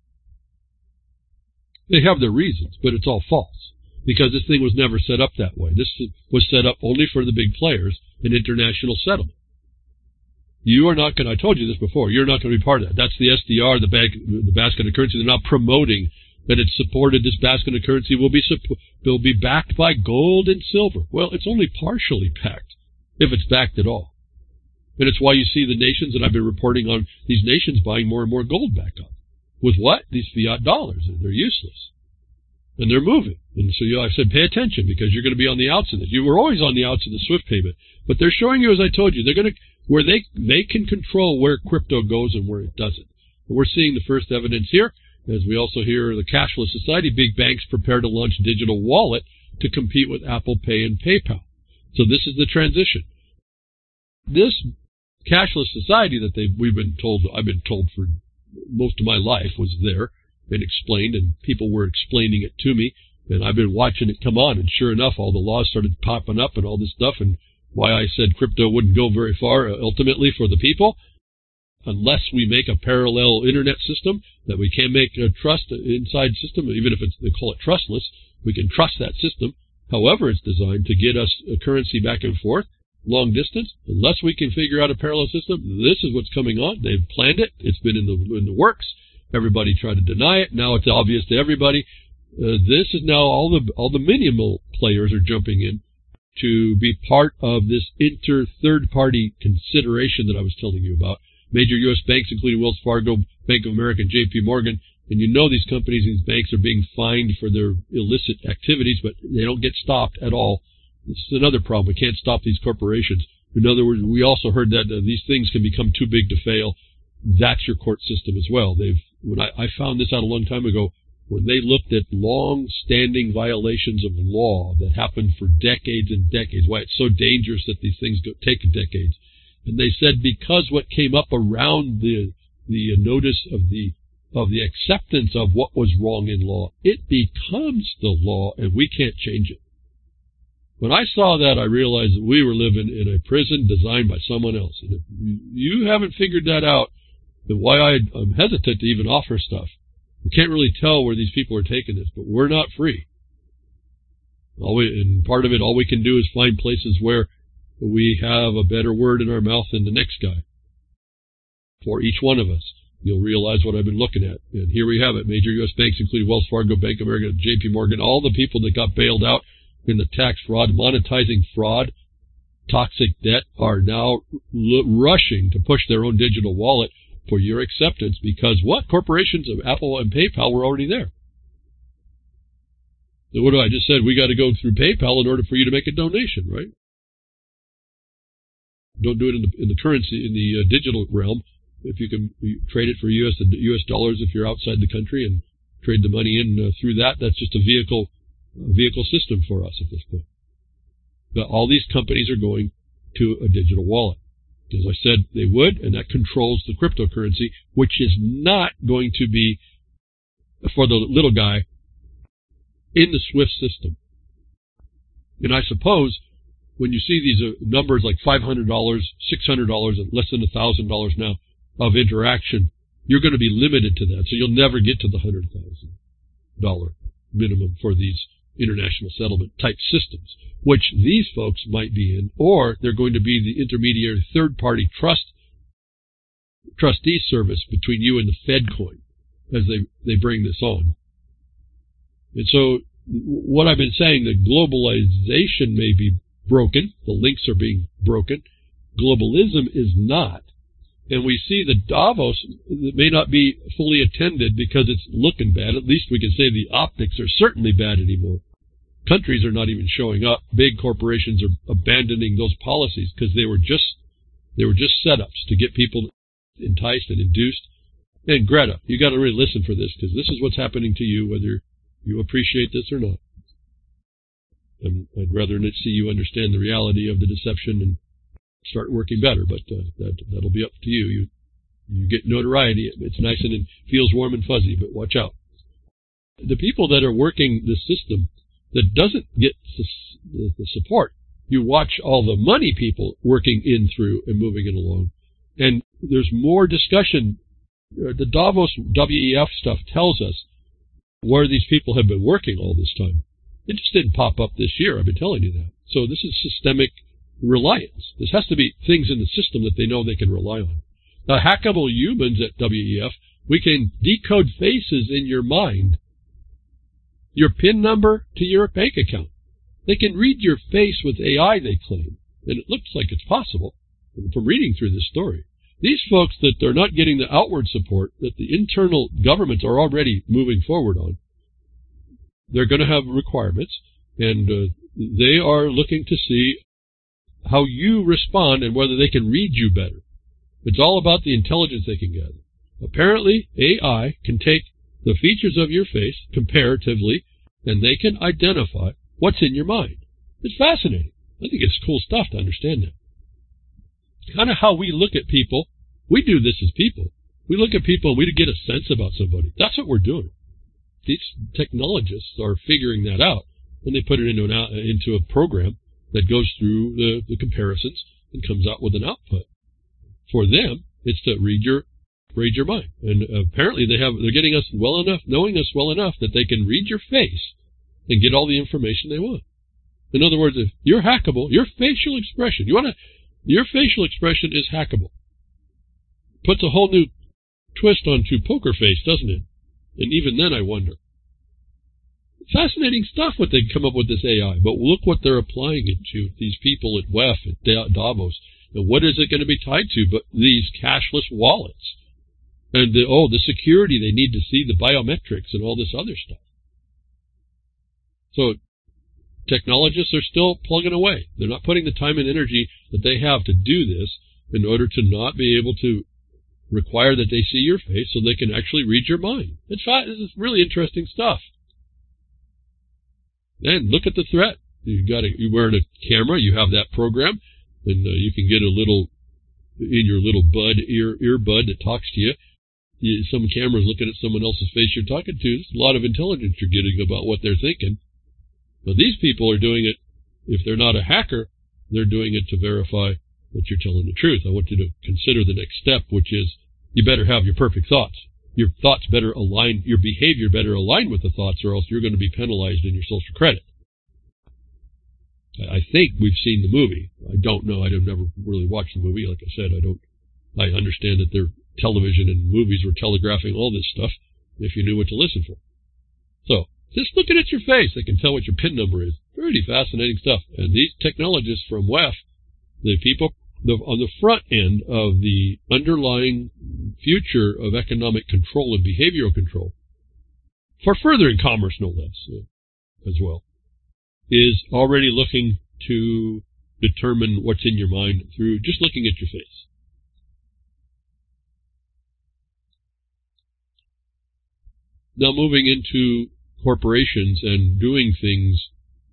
They have their reasons, but it's all false, because this thing was never set up that way. This was set up only for the big players, an international settlement. You are not going to, I told you this before, you're not going to be part of that. That's the S D R, the, bag, the basket of currency. They're not promoting that it's supported. This basket of currency will be, will be backed by gold and silver. Well, it's only partially backed, if it's backed at all. And it's why you see the nations that I've been reporting on, these nations buying more and more gold back up. With what? These fiat dollars. They're useless. And they're moving. And so you, I said, pay attention, because you're going to be on the outs of this. You were always on the outs of the SWIFT payment. But they're showing you, as I told you, they're going to, where they, they can control where crypto goes and where it doesn't. And we're seeing the first evidence here, as we also hear the cashless society, big banks prepare to launch digital wallet to compete with Apple Pay and PayPal. So this is the transition. This cashless society that they we've been told, I've been told for most of my life was there and explained, and people were explaining it to me, and I've been watching it come on, and sure enough, all the laws started popping up and all this stuff, and why I said crypto wouldn't go very far uh, ultimately for the people, unless we make a parallel internet system that we can make a trust inside system, even if it's, they call it trustless, we can trust that system, however it's designed to get us a currency back and forth, long distance. Unless we can figure out a parallel system, this is what's coming on. They've planned it. It's been in the in the works. Everybody tried to deny it. Now it's obvious to everybody. Uh, this is now all the all the minimal players are jumping in to be part of this inter third party consideration that I was telling you about. Major U S banks, including Wells Fargo, Bank of America, and J P Morgan. And you know these companies, these banks are being fined for their illicit activities, but they don't get stopped at all. This is another problem. We can't stop these corporations. In other words, we also heard that uh, these things can become too big to fail. That's your court system as well. They've when I, I found this out a long time ago, when they looked at long-standing violations of law that happened for decades and decades, why it's so dangerous that these things go, take decades. And they said because what came up around the the notice of the of the acceptance of what was wrong in law, it becomes the law, and we can't change it. When I saw that, I realized that we were living in a prison designed by someone else. And if you haven't figured that out, then why I'm hesitant to even offer stuff. We can't really tell where these people are taking this, but we're not free. All we, and part of it, all we can do is find places where we have a better word in our mouth than the next guy. For each one of us, you'll realize what I've been looking at. And here we have it. Major U S banks, including Wells Fargo, Bank of America, J P Morgan, all the people that got bailed out in the tax fraud, monetizing fraud, toxic debt, are now l- rushing to push their own digital wallet for your acceptance because what? Corporations of Apple and PayPal were already there. So what do I just said? We got to go through PayPal in order for you to make a donation, right? Don't do it in the, in the currency, in the uh, digital realm. If you can you trade it for U S U S dollars if you're outside the country and trade the money in uh, through that, that's just a vehicle a vehicle system for us at this point. But all these companies are going to a digital wallet. As I said, they would, and that controls the cryptocurrency, which is not going to be, for the little guy, in the SWIFT system. And I suppose when you see these uh, numbers like five hundred dollars, six hundred dollars, and less than one thousand dollars now of interaction, you're going to be limited to that. So you'll never get to the one hundred thousand dollars minimum for these international settlement type systems, which these folks might be in, or they're going to be the intermediary third-party trust trustee service between you and the FedCoin as they, they bring this on. And so what I've been saying, that globalization may be broken, the links are being broken, globalism is not. And we see that Davos may not be fully attended because it's looking bad. At least we can say the optics are certainly bad anymore. Countries are not even showing up. Big corporations are abandoning those policies because they were just they were just setups to get people enticed and induced. And Greta, you got to really listen for this because this is what's happening to you, whether you appreciate this or not. And I'd rather not see you understand the reality of the deception and start working better, but uh, that, that'll be up to you. You you get notoriety. It's nice and it feels warm and fuzzy, but watch out. The people that are working the system that doesn't get the, the support, you watch all the money people working in through and moving it along. And there's more discussion. The Davos W E F stuff tells us where these people have been working all this time. It just didn't pop up this year. I've been telling you that. So this is systemic reliance. This has to be things in the system that they know they can rely on. Now, hackable humans at W E F, we can decode faces in your mind, your PIN number to your bank account. They can read your face with A I, they claim, and it looks like it's possible from reading through this story. These folks that they're not getting the outward support that the internal governments are already moving forward on, they're going to have requirements, and uh, they are looking to see how you respond and whether they can read you better. It's all about the intelligence they can gather. Apparently, A I can take the features of your face comparatively, and they can identify what's in your mind. It's fascinating. I think it's cool stuff to understand that. Kind of how we look at people. We do this as people. We look at people and we get a sense about somebody. That's what we're doing. These technologists are figuring that out, and they put it into, an, into a program that goes through the, the comparisons and comes out with an output. For them, it's to read your read your mind. And apparently they have they're getting us well enough, knowing us well enough that they can read your face and get all the information they want. In other words, if you're hackable, your facial expression, you want to, your facial expression is hackable. Puts a whole new twist onto poker face, doesn't it? And even then, I wonder. Fascinating stuff what they come up with this A I, but look what they're applying it to. These people at W E F, at Davos, and what is it going to be tied to but these cashless wallets? And the, oh, the security they need to see, the biometrics and all this other stuff. So technologists are still plugging away. They're not putting the time and energy that they have to do this in order to not be able to require that they see your face so they can actually read your mind. It's this is really interesting stuff. And look at the threat. You got a, you're wearing a camera. You have that program, and uh, you can get a little in your little bud ear earbud that talks to you. you. Some camera's looking at someone else's face you're talking to. There's a lot of intelligence you're getting about what they're thinking. But these people are doing it. If they're not a hacker, they're doing it to verify that you're telling the truth. I want you to consider the next step, which is you better have your perfect thoughts. Your thoughts better align, your behavior better align with the thoughts, or else you're going to be penalized in your social credit. I think we've seen the movie. I don't know. I've never really watched the movie. Like I said, I don't. I understand that their television and movies were telegraphing all this stuff if you knew what to listen for. So just looking at your face, they can tell what your PIN number is. Pretty fascinating stuff. And these technologists from W E F, the people the, on the front end of the underlying future of economic control and behavioral control, for furthering commerce no less, uh, as well, is already looking to determine what's in your mind through just looking at your face. Now moving into corporations and doing things,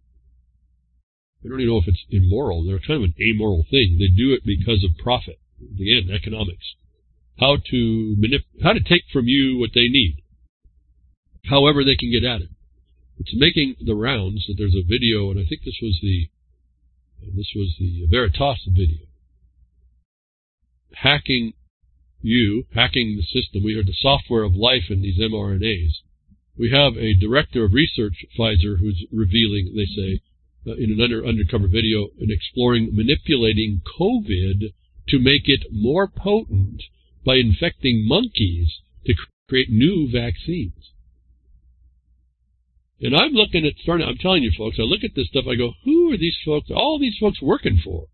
I don't even know if it's immoral. They're kind of an amoral thing. They do it because of profit. Again, economics. How to manip- how to take from you what they need, however they can get at it. It's making the rounds. That there's a video, and I think this was the this was the Veritas video. Hacking you, hacking the system. We heard the software of life in these mRNAs. We have a director of research, Pfizer, who's revealing, they say, uh, in an under, undercover video, and exploring manipulating COVID to make it more potent by infecting monkeys to cr- create new vaccines. And I'm looking at, starting, I'm telling you folks, I look at this stuff, I go, who are these folks, all these folks working for?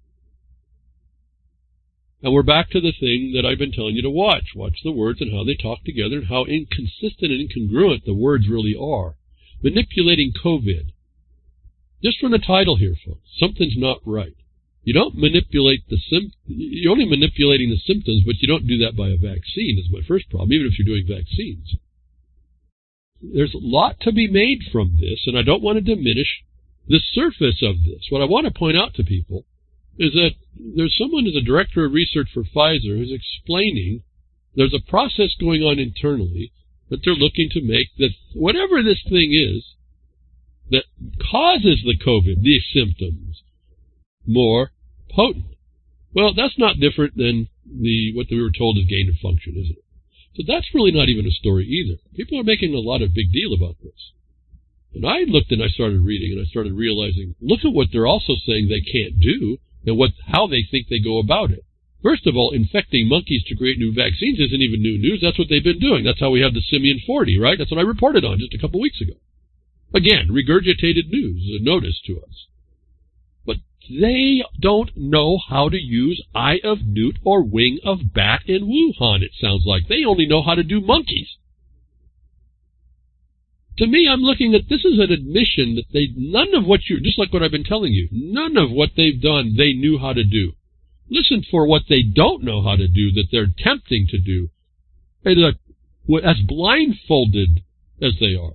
And we're back to the thing that I've been telling you to watch. Watch the words and how they talk together and how inconsistent and incongruent the words really are. Manipulating COVID. Just from the title here, folks, something's not right. You don't manipulate the sim. You're only manipulating the symptoms, but you don't do that by a vaccine, is my first problem, even if you're doing vaccines. There's a lot to be made from this, and I don't want to diminish the surface of this, what I want to point out to people is that there's someone who's a director of research for Pfizer who's explaining there's a process going on internally that they're looking to make that whatever this thing is that causes the COVID, these symptoms, more potent. Well, that's not different than the what we were told is gain of function, isn't it? So that's really not even a story either. People are making a lot of big deal about this. And I looked and I started reading and I started realizing, look at what they're also saying they can't do and what how they think they go about it. First of all, infecting monkeys to create new vaccines isn't even new news. That's what they've been doing. That's how we have the simian forty, right? That's what I reported on just a couple weeks ago. Again, regurgitated news, a notice to us. But they don't know how to use eye of newt or wing of bat in Wuhan, it sounds like. They only know how to do monkeys. To me, I'm looking at this as an admission that they, none of what you, just like what I've been telling you, none of what they've done they knew how to do. Listen for what they don't know how to do that they're attempting to do, as blindfolded as they are.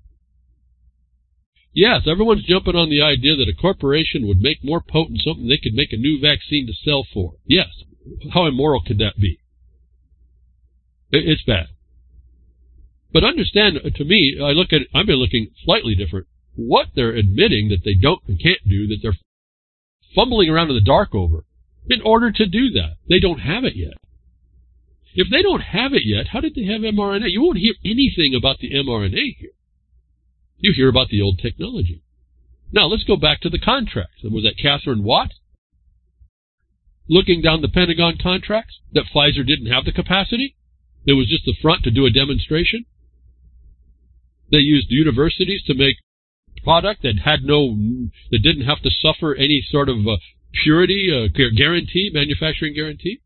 Yes, everyone's jumping on the idea that a corporation would make more potent something they could make a new vaccine to sell for. Yes. How immoral could that be? It's bad. But understand, to me, I look at it, I've been looking slightly different. What they're admitting that they don't and can't do, that they're fumbling around in the dark over, in order to do that, they don't have it yet. If they don't have it yet, how did they have mRNA? You won't hear anything about the mRNA here. You hear about the old technology. Now, let's go back to the contracts. Was that Catherine Watt looking down the Pentagon contracts that Pfizer didn't have the capacity? It was just the front to do a demonstration? They used universities to make product that had no, that didn't have to suffer any sort of uh, purity uh, guarantee, manufacturing guarantee.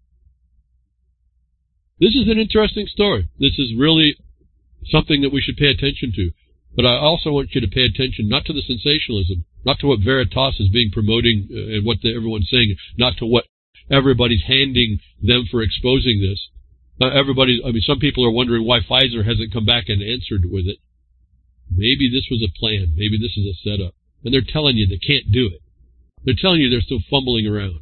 This is an interesting story. This is really something that we should pay attention to. But I also want you to pay attention not to the sensationalism, not to what Veritas is being promoting uh, and what the, everyone's saying, not to what everybody's handing them for exposing this. Uh, everybody, I mean, some people are wondering why Pfizer hasn't come back and answered with it. Maybe this was a plan. Maybe this is a setup. And they're telling you they can't do it. They're telling you they're still fumbling around.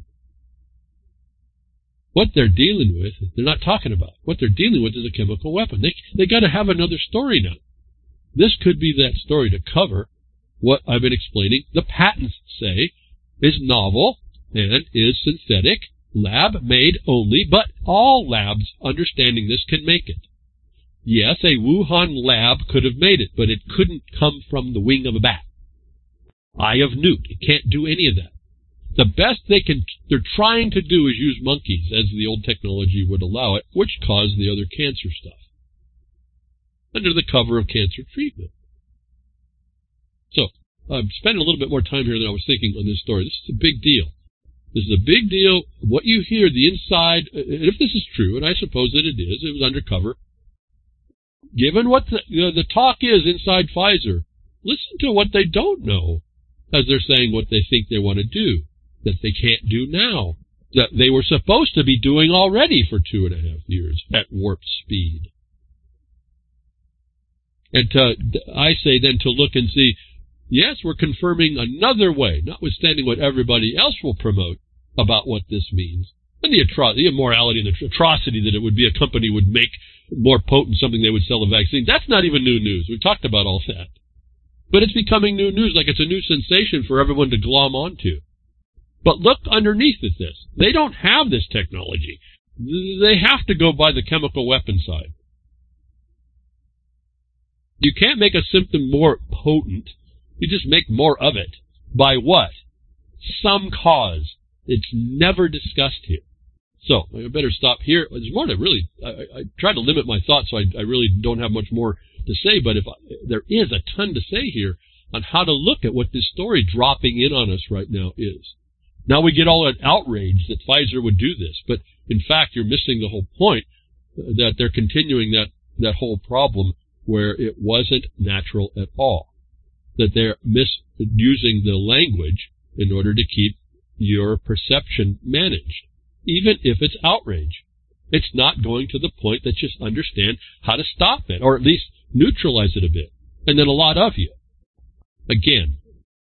What they're dealing with, they're not talking about. What they're dealing with is a chemical weapon. They they got to have another story now. This could be that story to cover what I've been explaining. The patents say is novel and is synthetic, lab-made only, but all labs understanding this can make it. Yes, a Wuhan lab could have made it, but it couldn't come from the wing of a bat. Eye of newt. It can't do any of that. The best they can, they're trying to do is use monkeys, as the old technology would allow it, which caused the other cancer stuff, under the cover of cancer treatment. So, I'm spending a little bit more time here than I was thinking on this story. This is a big deal. This is a big deal. What you hear, the inside, and if this is true, and I suppose that it is, it was undercover. Given what the, you know, the talk is inside Pfizer, listen to what they don't know as they're saying what they think they want to do, that they can't do now, that they were supposed to be doing already for two and a half years at warp speed. And to, I say then to look and see, yes, we're confirming another way, notwithstanding what everybody else will promote about what this means, and the, atro- the immorality and the atrocity that it would be a company would make more potent something they would sell a vaccine. That's not even new news. We've talked about all that. But it's becoming new news, like it's a new sensation for everyone to glom onto. But look underneath at this. They don't have this technology. They have to go by the chemical weapon side. You can't make a symptom more potent. You just make more of it. By what? Some cause. It's never discussed here. So, I better stop here. There's more to really, I, I try to limit my thoughts, so I, I really don't have much more to say, but if I, there is a ton to say here on how to look at what this story dropping in on us right now is. Now we get all an outrage that Pfizer would do this, but in fact you're missing the whole point, that they're continuing that, that whole problem where it wasn't natural at all. That they're misusing the language in order to keep your perception managed, even if it's outrage. It's not going to the point that you understand how to stop it, or at least neutralize it a bit. And then a lot of you. Again,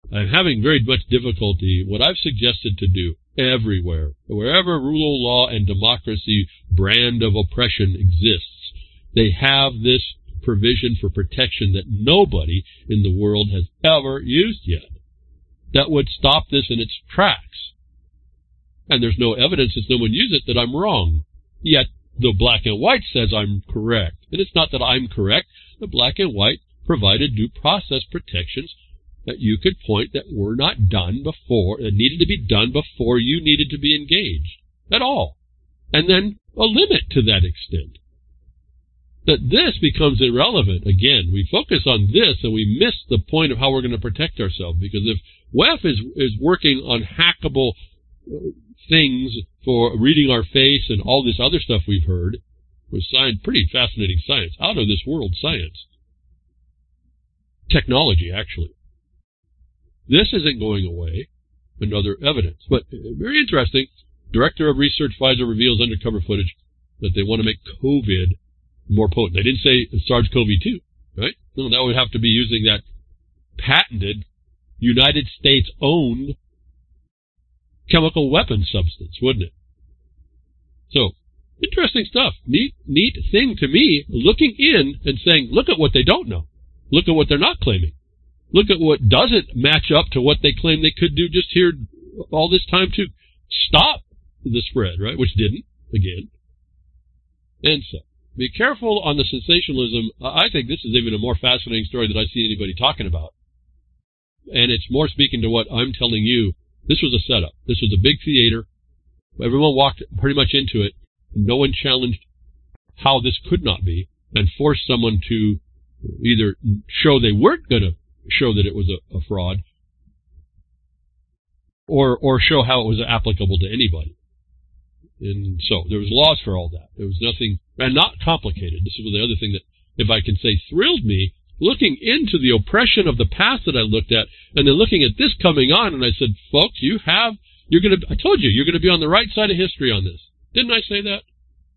I'm having very much difficulty. What I've suggested to do everywhere, wherever rule of law and democracy brand of oppression exists, they have this provision for protection that nobody in the world has ever used yet that would stop this in its tracks. And there's no evidence that no one used it that I'm wrong. Yet the black and white says I'm correct. And it's not that I'm correct. The black and white provided due process protections that you could point that were not done before, that needed to be done before you needed to be engaged at all. And then a limit to that extent. That this becomes irrelevant. Again, we focus on this and we miss the point of how we're going to protect ourselves. Because if W E F is, is working on hackable things for reading our face and all this other stuff we've heard, was science, pretty fascinating science, out of this world science. Technology, actually. This isn't going away. Another evidence. But very interesting. Director of Research Pfizer reveals undercover footage that they want to make COVID more potent. They didn't say SARS-C o V two, right? No, that would have to be using that patented, United States-owned chemical weapon substance, wouldn't it? So, interesting stuff. Neat, neat thing to me, looking in and saying, look at what they don't know. Look at what they're not claiming. Look at what doesn't match up to what they claim they could do just here all this time to stop the spread, right? Which didn't, again. And so, be careful on the sensationalism. I think this is even a more fascinating story than I've seen anybody talking about. And it's more speaking to what I'm telling you. This was a setup. This was a big theater. Everyone walked pretty much into it. No one challenged how this could not be and forced someone to either show they weren't going to show that it was a, a fraud or or show how it was applicable to anybody. And so there was laws for all that. There was nothing, and not complicated. This is the other thing that, if I can say, thrilled me, looking into the oppression of the past that I looked at, and then looking at this coming on, and I said, folks, you have, you're going to, I told you, you're going to be on the right side of history on this. Didn't I say that?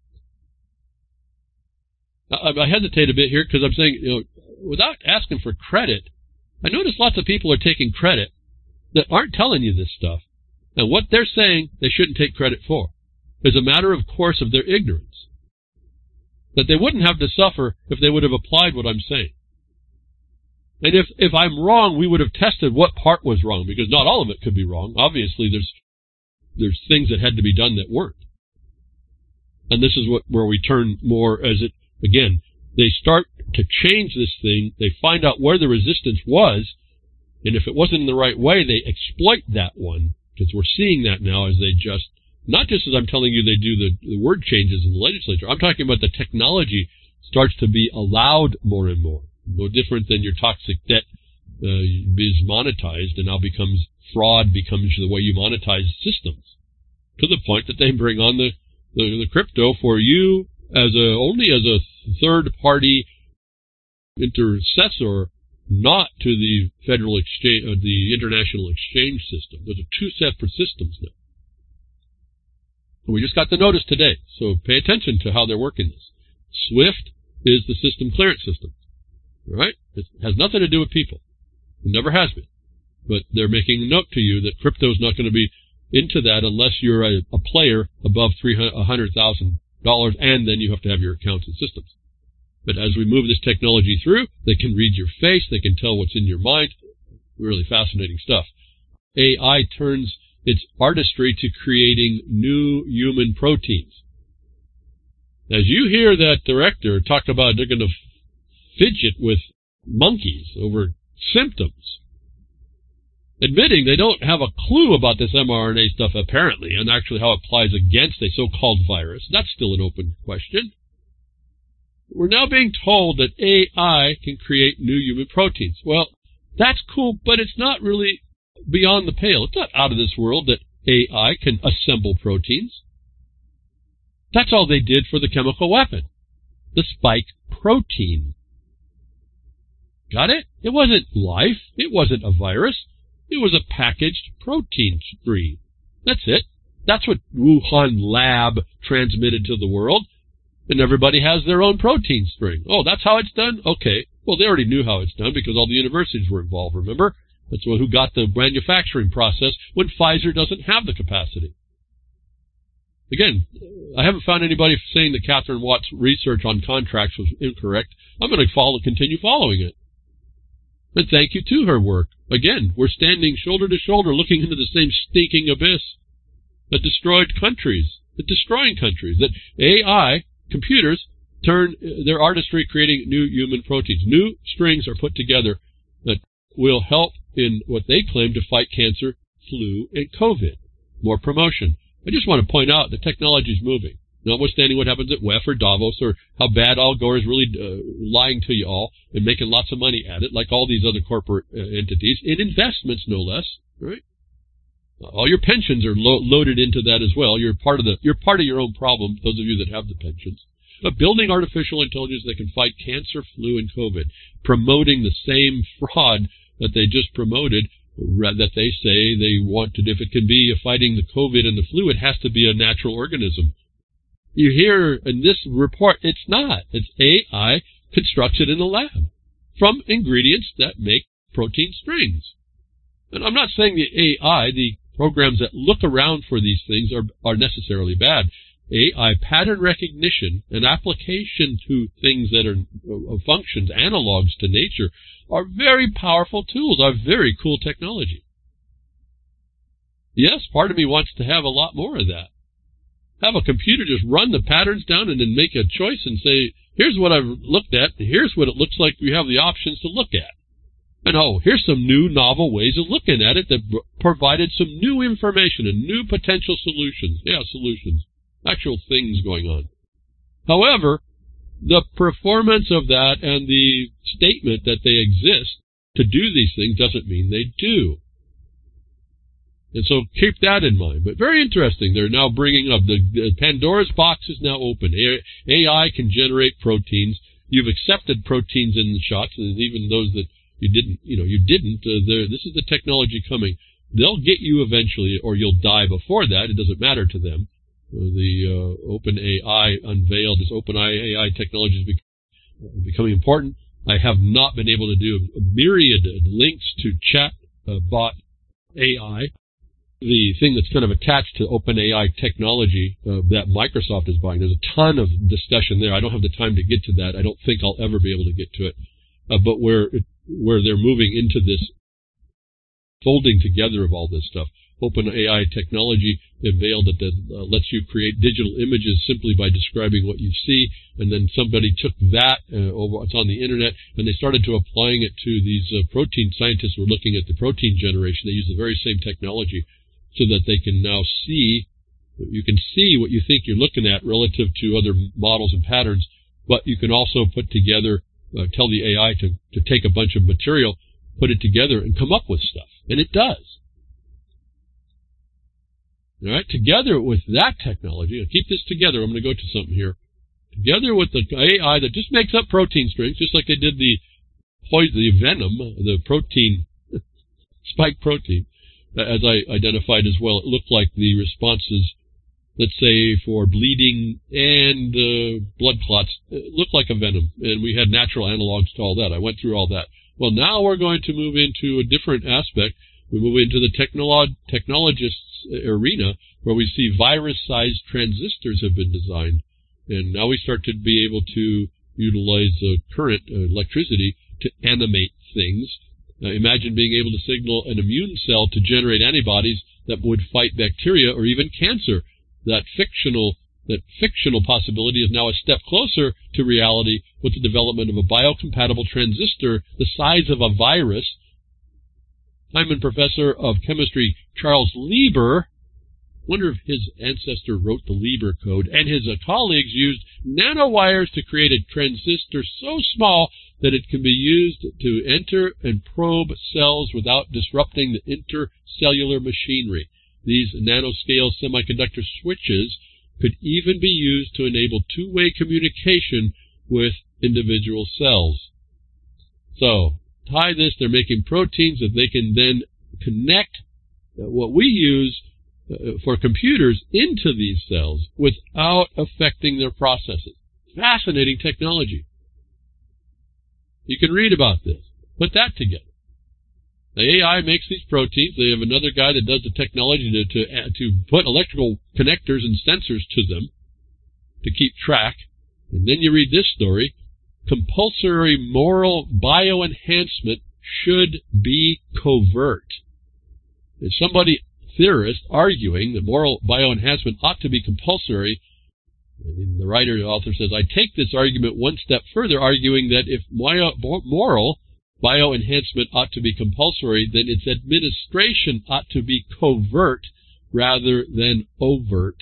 I, I hesitate a bit here because I'm saying, you know, without asking for credit, I notice lots of people are taking credit that aren't telling you this stuff. And what they're saying, they shouldn't take credit for. Is a matter, of course, of their ignorance. That they wouldn't have to suffer if they would have applied what I'm saying. And if, if I'm wrong, we would have tested what part was wrong, because not all of it could be wrong. Obviously, there's there's things that had to be done that weren't. And this is what where we turn more as it, again, they start to change this thing. They find out where the resistance was, and if it wasn't in the right way, they exploit that one, because we're seeing that now as they just, not just as I'm telling you they do the, the word changes in the legislature. I'm talking about the technology starts to be allowed more and more. No different than your toxic debt uh, is monetized and now becomes fraud, becomes the way you monetize systems. To the point that they bring on the, the, the crypto for you as a only as a third-party intercessor, not to the federal exchange, uh, the international exchange system. Those are two separate systems now. We just got the notice today, so pay attention to how they're working this. SWIFT is the system clearance system, right? It has nothing to do with people. It never has been. But they're making a note to you that crypto is not going to be into that unless you're a, a player above three hundred thousand dollars, and then you have to have your accounts and systems. But as we move this technology through, they can read your face, they can tell what's in your mind. Really fascinating stuff. A I turns its artistry to creating new human proteins. As you hear that director talk about they're going to fidget with monkeys over symptoms, admitting they don't have a clue about this mRNA stuff apparently, and actually how it applies against a so-called virus. That's still an open question. We're now being told that A I can create new human proteins. Well, that's cool, but it's not really beyond the pale. It's not out of this world that A I can assemble proteins. That's all they did for the chemical weapon, the spike protein. Got it? It wasn't life. It wasn't a virus. It was a packaged protein screen. That's it. That's what Wuhan lab transmitted to the world. And everybody has their own protein string. Oh, that's how it's done? Okay. Well, they already knew how it's done because all the universities were involved, remember? That's who got the manufacturing process when Pfizer doesn't have the capacity. Again, I haven't found anybody saying that Catherine Watt's research on contracts was incorrect. I'm going to follow, continue following it. And thank you to her work. Again, we're standing shoulder to shoulder looking into the same stinking abyss that destroyed countries, that destroying countries, that A I, computers, turn their artistry creating new human proteins. New strings are put together that will help in what they claim to fight cancer, flu, and COVID. More promotion. I just want to point out that technology is moving. Notwithstanding what happens at W E F or Davos or how bad Al Gore is really uh, lying to you all and making lots of money at it, like all these other corporate uh, entities, in investments no less, right? All your pensions are lo loaded into that as well. You're part of the you're part of your own problem, those of you that have the pensions. But building artificial intelligence that can fight cancer, flu, and COVID, promoting the same fraud that they just promoted, that they say they want to, if it can be fighting the COVID and the flu, it has to be a natural organism. You hear in this report, it's not. It's A I constructed in a lab from ingredients that make protein strings. And I'm not saying the A I, the programs that look around for these things, are, are necessarily bad. A I pattern recognition and application to things that are uh, functions, analogs to nature, are very powerful tools, are very cool technology. Yes, part of me wants to have a lot more of that. Have a computer just run the patterns down and then make a choice and say, here's what I've looked at, and here's what it looks like we have the options to look at. And oh, here's some new novel ways of looking at it that provided some new information and new potential solutions. Yeah, solutions. Actual things going on. However, the performance of that and the statement that they exist to do these things doesn't mean they do. And so keep that in mind. But very interesting, they're now bringing up, the, the Pandora's box is now open. A I can generate proteins. You've accepted proteins in the shots, and even those that you didn't, you know, you didn't. Uh, this is the technology coming. They'll get you eventually, or you'll die before that. It doesn't matter to them. The uh, OpenAI unveiled, this OpenAI technology is bec becoming important. I have not been able to do a myriad links to Chatbot A I, the thing that's kind of attached to OpenAI technology uh, that Microsoft is buying. There's a ton of discussion there. I don't have the time to get to that. I don't think I'll ever be able to get to it. Uh, but where it, where they're moving into this folding together of all this stuff. OpenAI technology unveiled that uh, lets you create digital images simply by describing what you see, and then somebody took that uh, over, it's on the internet, and they started to applying it to these uh, protein scientists who were looking at the protein generation. They use the very same technology so that they can now see, you can see what you think you're looking at relative to other models and patterns, but you can also put together, uh, tell the A I to, to take a bunch of material, put it together, and come up with stuff. And it does. All right, together with that technology, I'll keep this together. I'm going to go to something here. Together with the A I that just makes up protein strings, just like they did the poison, the venom, the protein, spike protein, as I identified as well. It looked like the responses, let's say, for bleeding and uh, blood clots, it looked like a venom. And we had natural analogs to all that. I went through all that. Well, now we're going to move into a different aspect. We move into the technolo technologists arena, where we see virus-sized transistors have been designed. And now we start to be able to utilize uh, current uh, electricity to animate things. Uh, imagine being able to signal an immune cell to generate antibodies that would fight bacteria or even cancer. That fictional that fictional possibility is now a step closer to reality with the development of a biocompatible transistor the size of a virus. Hyman Professor of Chemistry Charles Lieber, wonder if his ancestor wrote the Lieber code, and his uh, colleagues used nanowires to create a transistor so small that it can be used to enter and probe cells without disrupting the intercellular machinery. These nanoscale semiconductor switches could even be used to enable two-way communication with individual cells. So, tie this, they're making proteins that they can then connect uh, what we use uh, for computers into these cells without affecting their processes. Fascinating technology. You can read about this. Put that together. The A I makes these proteins. They have another guy that does the technology to, to, to put electrical connectors and sensors to them to keep track. And then you read this story. Compulsory moral bioenhancement should be covert. There's somebody, theorist, arguing that moral bioenhancement ought to be compulsory. And the writer, the author says, I take this argument one step further, arguing that if moral bioenhancement ought to be compulsory, then its administration ought to be covert rather than overt.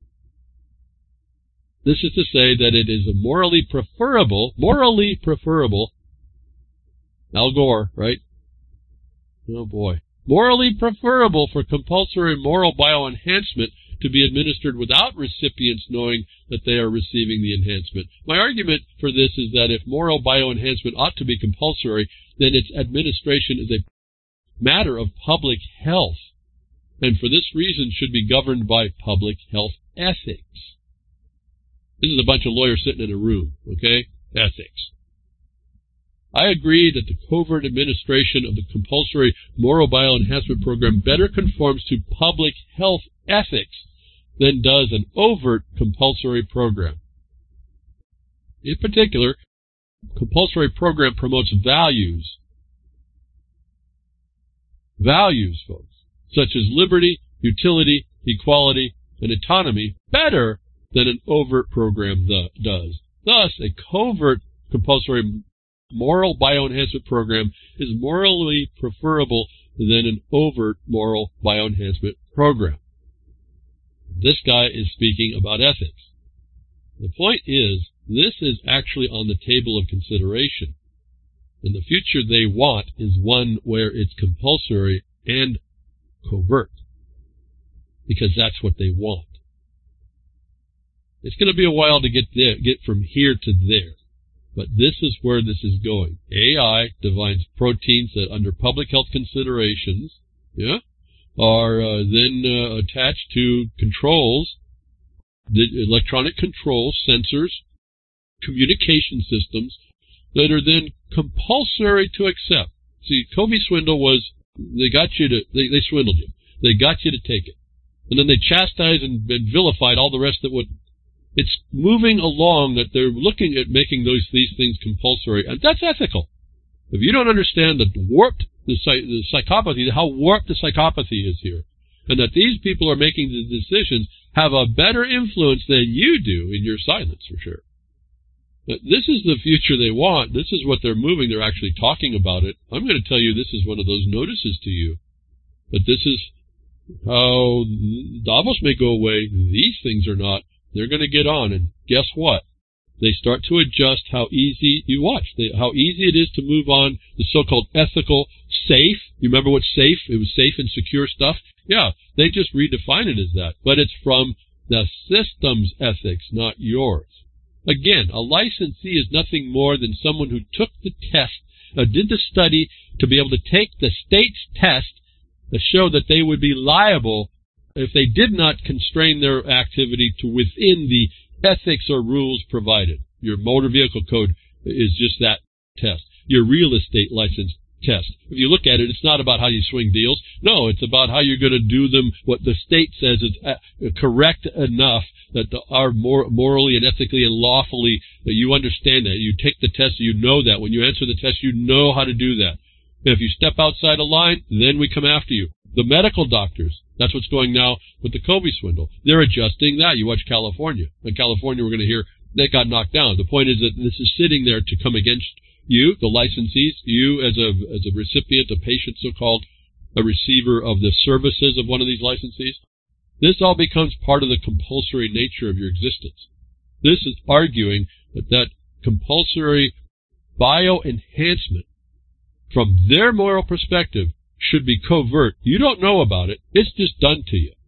This is to say that it is morally preferable, morally preferable, Al Gore, right? Oh boy. Morally preferable for compulsory moral bioenhancement to be administered without recipients knowing that they are receiving the enhancement. My argument for this is that if moral bioenhancement ought to be compulsory, then its administration is a matter of public health, and for this reason should be governed by public health ethics. This is a bunch of lawyers sitting in a room, okay? Ethics. I agree that the covert administration of the compulsory moral bioenhancement program better conforms to public health ethics than does an overt compulsory program. In particular, compulsory program promotes values. Values, folks, such as liberty, utility, equality, and autonomy better than an overt program does. Thus, a covert compulsory moral bioenhancement program is morally preferable than an overt moral bioenhancement program. This guy is speaking about ethics. The point is, this is actually on the table of consideration. And the future they want is one where it's compulsory and covert, because that's what they want. It's going to be a while to get there, get from here to there. But this is where this is going. A I defines proteins that, under public health considerations, yeah, are uh, then uh, attached to controls, the electronic controls, sensors, communication systems that are then compulsory to accept. See, Covey swindle was, they got you to, they, they swindled you. They got you to take it. And then they chastised and, and vilified all the rest that would. It's moving along that they're looking at making those these things compulsory, and that's ethical. If you don't understand the warped, the, the psychopathy, how warped the psychopathy is here, and that these people are making the decisions have a better influence than you do in your silence, for sure. But this is the future they want. This is what they're moving. They're actually talking about it. I'm going to tell you this is one of those notices to you. But this is how Davos may go away. These things are not. They're going to get on, and guess what? They start to adjust how easy, you watch, they, how easy it is to move on the so-called ethical, safe. You remember what's safe? It was safe and secure stuff. Yeah, they just redefine it as that. But it's from the system's ethics, not yours. Again, a licensee is nothing more than someone who took the test, uh, did the study to be able to take the state's test to show that they would be liable if they did not constrain their activity to within the ethics or rules provided. Your motor vehicle code is just that test. Your real estate license test. If you look at it, it's not about how you swing deals. No, it's about how you're going to do them, what the state says is correct enough that are more morally and ethically and lawfully, that you understand that. You take the test, you know that. When you answer the test, you know how to do that. And if you step outside a line, then we come after you. The medical doctors, that's what's going now with the Covey swindle. They're adjusting that. You watch California. In California, we're going to hear they got knocked down. The point is that this is sitting there to come against you, the licensees, you as a as a recipient, a patient, so-called, a receiver of the services of one of these licensees. This all becomes part of the compulsory nature of your existence. This is arguing that that compulsory bioenhancement, from their moral perspective, should be covert. You don't know about it. It's just done to you.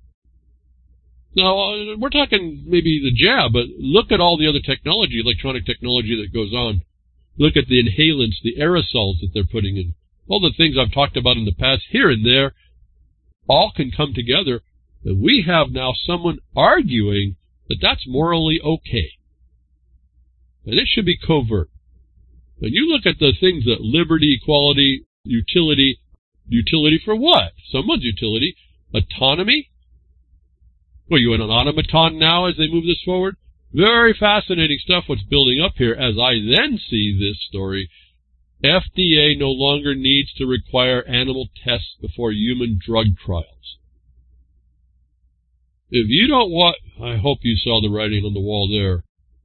Now, we're talking maybe the jab, but look at all the other technology, electronic technology that goes on. Look at the inhalants, the aerosols that they're putting in. All the things I've talked about in the past, here and there, all can come together. And we have now someone arguing that that's morally okay. And it should be covert. And you look at the things that liberty, equality, utility, Utility for what? Someone's utility. Autonomy? Well, you an automaton now as they move this forward? Very fascinating stuff what's building up here as I then see this story. F D A no longer needs to require animal tests before human drug trials. If you don't want, I hope you saw the writing on the wall there.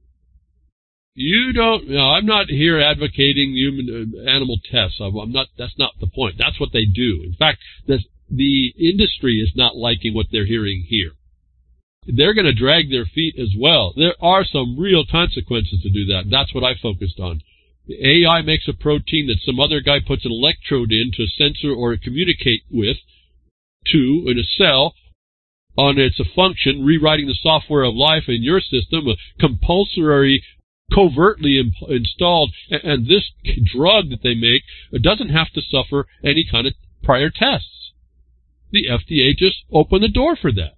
You don't, no, I'm not here advocating human uh, animal tests. I'm, I'm not, that's not the point. That's what they do. In fact, this, the industry is not liking what they're hearing here. They're going to drag their feet as well. There are some real consequences to do that. That's what I focused on. The A I makes a protein that some other guy puts an electrode in to sensor or communicate with, to, in a cell, on it's a function, rewriting the software of life in your system, a compulsory, covertly imp installed, and this drug that they make doesn't have to suffer any kind of prior tests. The F D A just opened the door for that.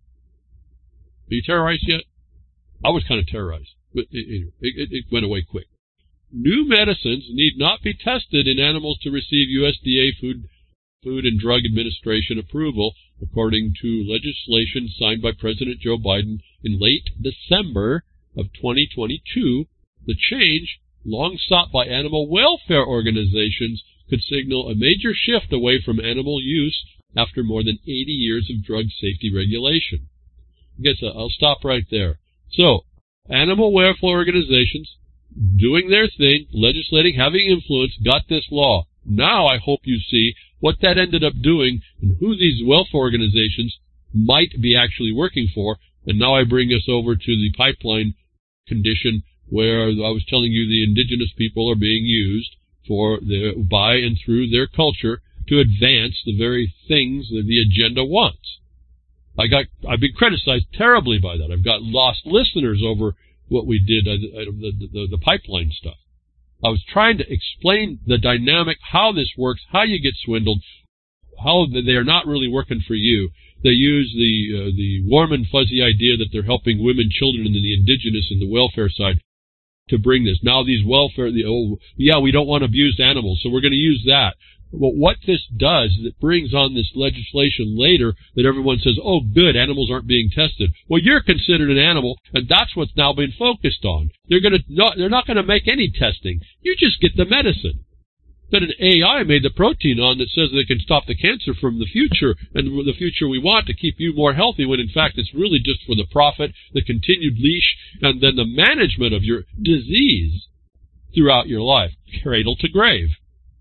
Are you terrorized yet? I was kind of terrorized, but it, it, it went away quick. New medicines need not be tested in animals to receive U S D A Food, Food and Drug Administration approval, according to legislation signed by President Joe Biden in late December of twenty twenty-two. The change, long sought by animal welfare organizations, could signal a major shift away from animal use after more than eighty years of drug safety regulation. I guess I'll stop right there. So, animal welfare organizations doing their thing, legislating, having influence, got this law. Now I hope you see what that ended up doing and who these welfare organizations might be actually working for. And now I bring us over to the pipeline condition where I was telling you the indigenous people are being used for their, by and through their culture to advance the very things that the agenda wants. I got, I've been criticized terribly by that. I've got lost listeners over what we did, uh, the, the, the pipeline stuff. I was trying to explain the dynamic, how this works, how you get swindled, how they are not really working for you. They use the uh, the warm and fuzzy idea that they're helping women, children, and the indigenous and the welfare side to bring this. Now these welfare, the oh, yeah, we don't want abused animals, so we're going to use that. Well, what this does is it brings on this legislation later that everyone says, oh, good, animals aren't being tested. Well, you're considered an animal, and that's what's now been focused on. They're going to not, they're not going to make any testing. You just get the medicine. Then an A I made the protein on that says they can stop the cancer from the future and the future we want to keep you more healthy, when in fact it's really just for the profit, the continued leash, and then the management of your disease throughout your life, cradle to grave.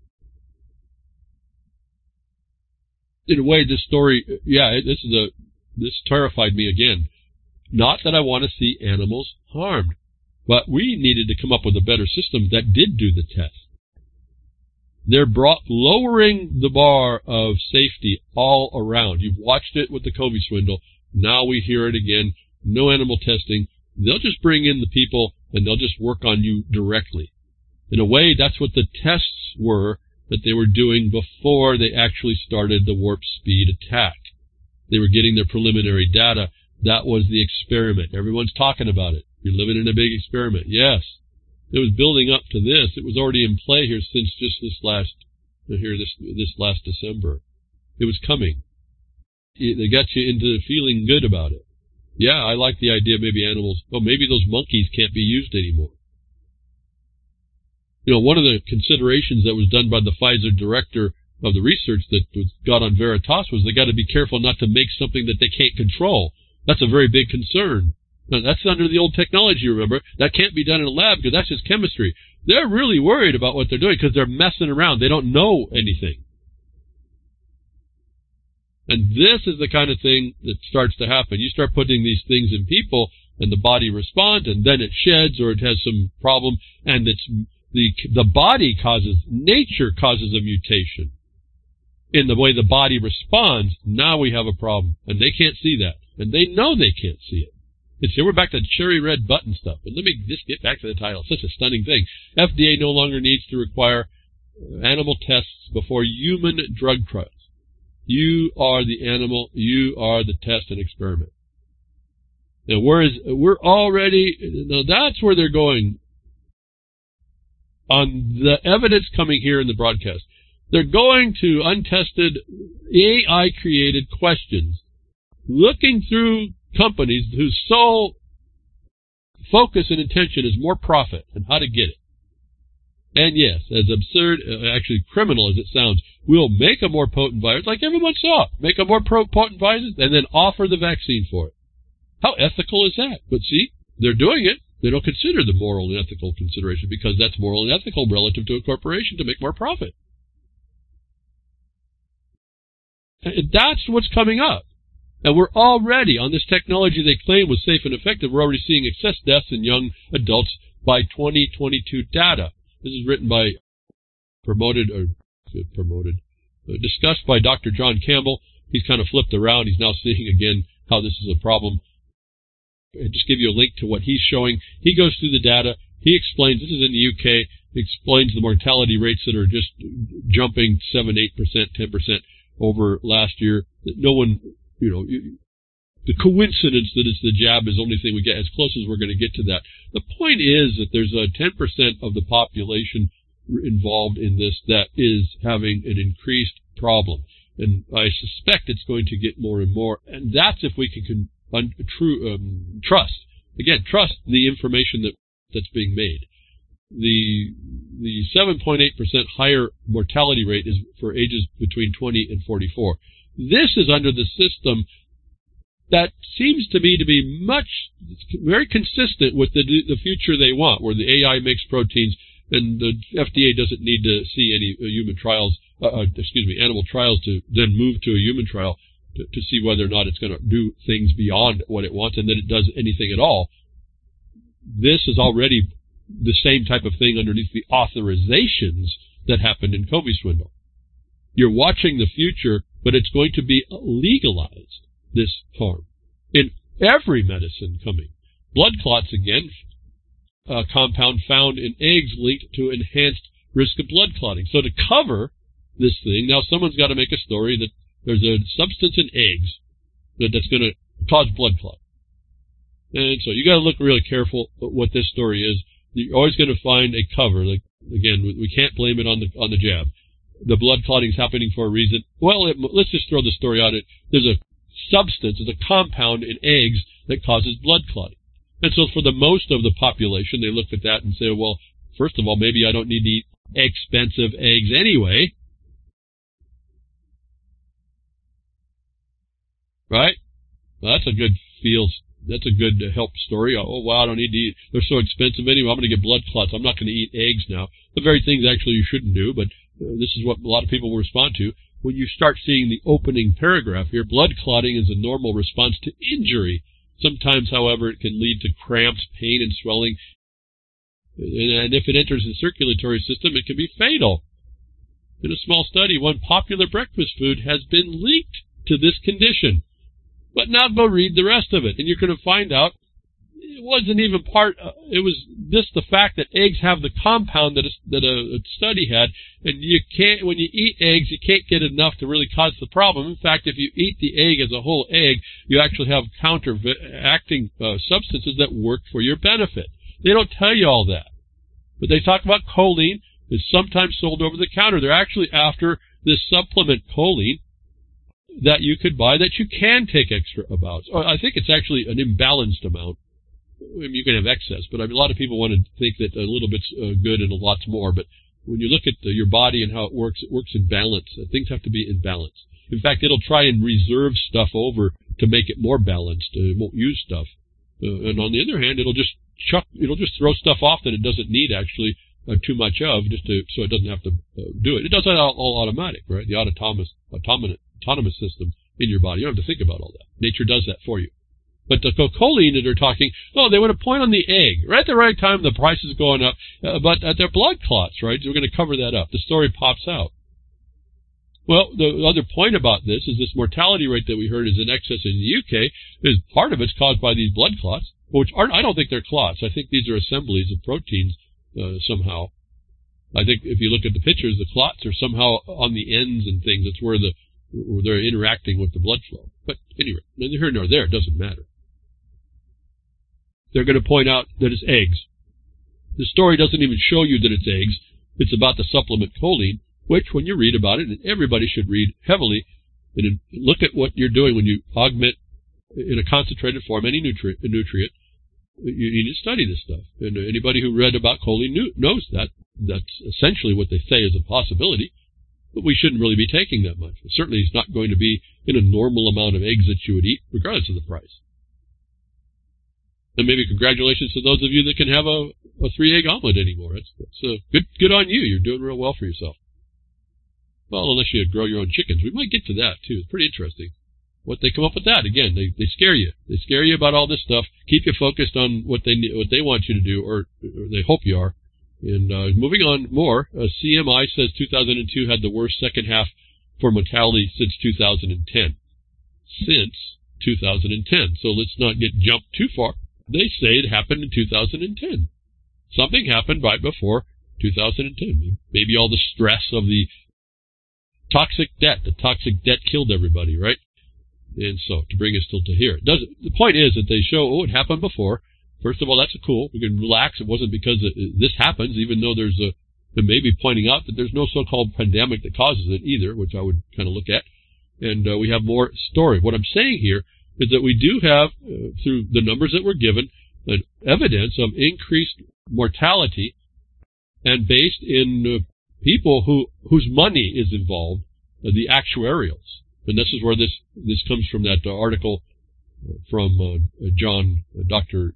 In a way, this story, yeah, this is a, this terrified me again. Not that I want to see animals harmed, but we needed to come up with a better system that did do the test. They're brought, lowering the bar of safety all around. You've watched it with the Kobe swindle. Now we hear it again. No animal testing. They'll just bring in the people and they'll just work on you directly. In a way, that's what the tests were that they were doing before they actually started the warp speed attack. They were getting their preliminary data. That was the experiment. Everyone's talking about it. You're living in a big experiment. Yes. It was building up to this. It was already in play here since just this last, here this, this last December. It was coming. They got you into feeling good about it. Yeah, I like the idea maybe animals, oh, maybe those monkeys can't be used anymore. You know, one of the considerations that was done by the Pfizer director of the research that was got on Veritas was they got to be careful not to make something that they can't control. That's a very big concern. Now, that's under the old technology, remember. That can't be done in a lab because that's just chemistry. They're really worried about what they're doing because they're messing around. They don't know anything. And this is the kind of thing that starts to happen. You start putting these things in people and the body responds, and then it sheds or it has some problem, and it's the the body causes, nature causes a mutation in the way the body responds. Now we have a problem, and they can't see that, and they know they can't see it. And so we're back to cherry red button stuff. But let me just get back to the title. Such a stunning thing. F D A no longer needs to require animal tests before human drug trials. You are the animal. You are the test and experiment. Now, whereas we're already, now that's where they're going on the evidence coming here in the broadcast. They're going to untested A I-created questions, looking through companies whose sole focus and intention is more profit and how to get it. And yes, as absurd, uh, actually criminal as it sounds, we'll make a more potent virus, like everyone saw, make a more potent virus, and then offer the vaccine for it. How ethical is that? But see, they're doing it. They don't consider the moral and ethical consideration because that's moral and ethical relative to a corporation to make more profit. And that's what's coming up. And we're already, on this technology they claim was safe and effective, we're already seeing excess deaths in young adults by twenty twenty-two data. This is written by, promoted, or promoted, uh, discussed by Doctor John Campbell. He's kind of flipped around. He's now seeing again how this is a problem. And just give you a link to what he's showing. He goes through the data. He explains, this is in the U K, he explains the mortality rates that are just jumping seven, eight percent, ten percent over last year. That no one, you know, the coincidence that it's the jab is the only thing we get, as close as we're going to get to that. The point is that there's a ten percent of the population involved in this that is having an increased problem. And I suspect it's going to get more and more. And that's if we can con- un- true, um, trust. Again, trust the information that, that's being made. The the seven point eight percent higher mortality rate is for ages between twenty and forty-four. This is under the system that seems to me to be much, very consistent with the the future they want, where the A I makes proteins and the F D A doesn't need to see any human trials, uh, excuse me, animal trials to then move to a human trial to, to see whether or not it's going to do things beyond what it wants and that it does anything at all. This is already the same type of thing underneath the authorizations that happened in Covey Swindle. You're watching the future, but it's going to be legalized, this harm, in every medicine coming. Blood clots, again, a compound found in eggs linked to enhanced risk of blood clotting. So to cover this thing, now someone's got to make a story that there's a substance in eggs that, that's going to cause blood clot. And so you got to look really careful at what this story is. You're always going to find a cover. Like, again, we can't blame it on the on the jab. The blood clotting is happening for a reason. Well, it, let's just throw the story out. It there's a substance, there's a compound in eggs that causes blood clotting. And so for the most of the population, they look at that and say, well, first of all, maybe I don't need to eat expensive eggs anyway. Right? Well, that's a good feel. That's a good help story. Oh, wow, I don't need to eat. They're so expensive anyway. I'm going to get blood clots. I'm not going to eat eggs now. The very things actually you shouldn't do, but uh, this is what a lot of people will respond to. When you start seeing the opening paragraph here, blood clotting is a normal response to injury. Sometimes, however, it can lead to cramps, pain, and swelling. And if it enters the circulatory system, it can be fatal. In a small study, one popular breakfast food has been linked to this condition. But now go read the rest of it, and you're going to find out it wasn't even part, uh, it was just the fact that eggs have the compound that a, that a, a study had, and you can't, when you eat eggs, you can't get enough to really cause the problem. In fact, if you eat the egg as a whole egg, you actually have counteracting uh, substances that work for your benefit. They don't tell you all that. But they talk about choline. It's sometimes sold over the counter. They're actually after this supplement choline that you could buy that you can take extra about. I think it's actually an imbalanced amount. I mean, you can have excess, but I mean, a lot of people want to think that a little bit's uh, good and a lot's more. But when you look at the, your body and how it works, it works in balance. Uh, things have to be in balance. In fact, it'll try and reserve stuff over to make it more balanced. Uh, it won't use stuff. Uh, and on the other hand, it'll just chuck, it'll just throw stuff off that it doesn't need actually uh, too much of, just to so it doesn't have to uh, do it. It does that all, all automatic, right? The autonomous, autonomous, autonomous system in your body. You don't have to think about all that. Nature does that for you. But the choline that they're talking, oh, they want to point on the egg. Right at the right time, the price is going up, uh, but at their blood clots, right? So we're going to cover that up. The story pops out. Well, the other point about this is this mortality rate that we heard is in excess in the U K. Is part of it's caused by these blood clots, which aren't, I don't think they're clots. I think these are assemblies of proteins uh, somehow. I think if you look at the pictures, the clots are somehow on the ends and things. It's where the where they're interacting with the blood flow. But anyway, neither here nor there. It doesn't matter. They're going to point out that it's eggs. The story doesn't even show you that it's eggs. It's about the supplement choline. which, when you read about it, and everybody should read heavily, and look at what you're doing when you augment in a concentrated form any nutrient, nutrient you need to study this stuff. And anybody who read about choline knows that. That's essentially what they say is a possibility, but we shouldn't really be taking that much. Certainly it's not going to be in a normal amount of eggs that you would eat, regardless of the price. And maybe congratulations to those of you that can have a, a three-egg omelet anymore. That's, that's uh, good, good on you. You're doing real well for yourself. Well, unless you grow your own chickens. We might get to that, too. It's pretty interesting. What they come up with that, again, they, they scare you. They scare you about all this stuff, keep you focused on what they what they want you to do, or, or they hope you are. And uh, moving on more, uh, C M I says two thousand two had the worst second half for mortality since two thousand ten. Since two thousand ten. So let's not get jumped too far. They say it happened in two thousand ten. Something happened right before two thousand ten. Maybe all the stress of the toxic debt. The toxic debt killed everybody, right? And so, to bring us still to here. It doesn't, the point is that they show, oh, it happened before. First of all, that's cool. We can relax. It wasn't because it, this happens, even though there's a, it may be pointing out that there's no so-called pandemic that causes it either, which I would kind of look at. And uh, we have more story. What I'm saying here is that we do have, uh, through the numbers that we're given, an evidence of increased mortality, and based in uh, people who whose money is involved, uh, the actuarials. And this is where this, this comes from, that uh, article from uh, John, uh, Doctor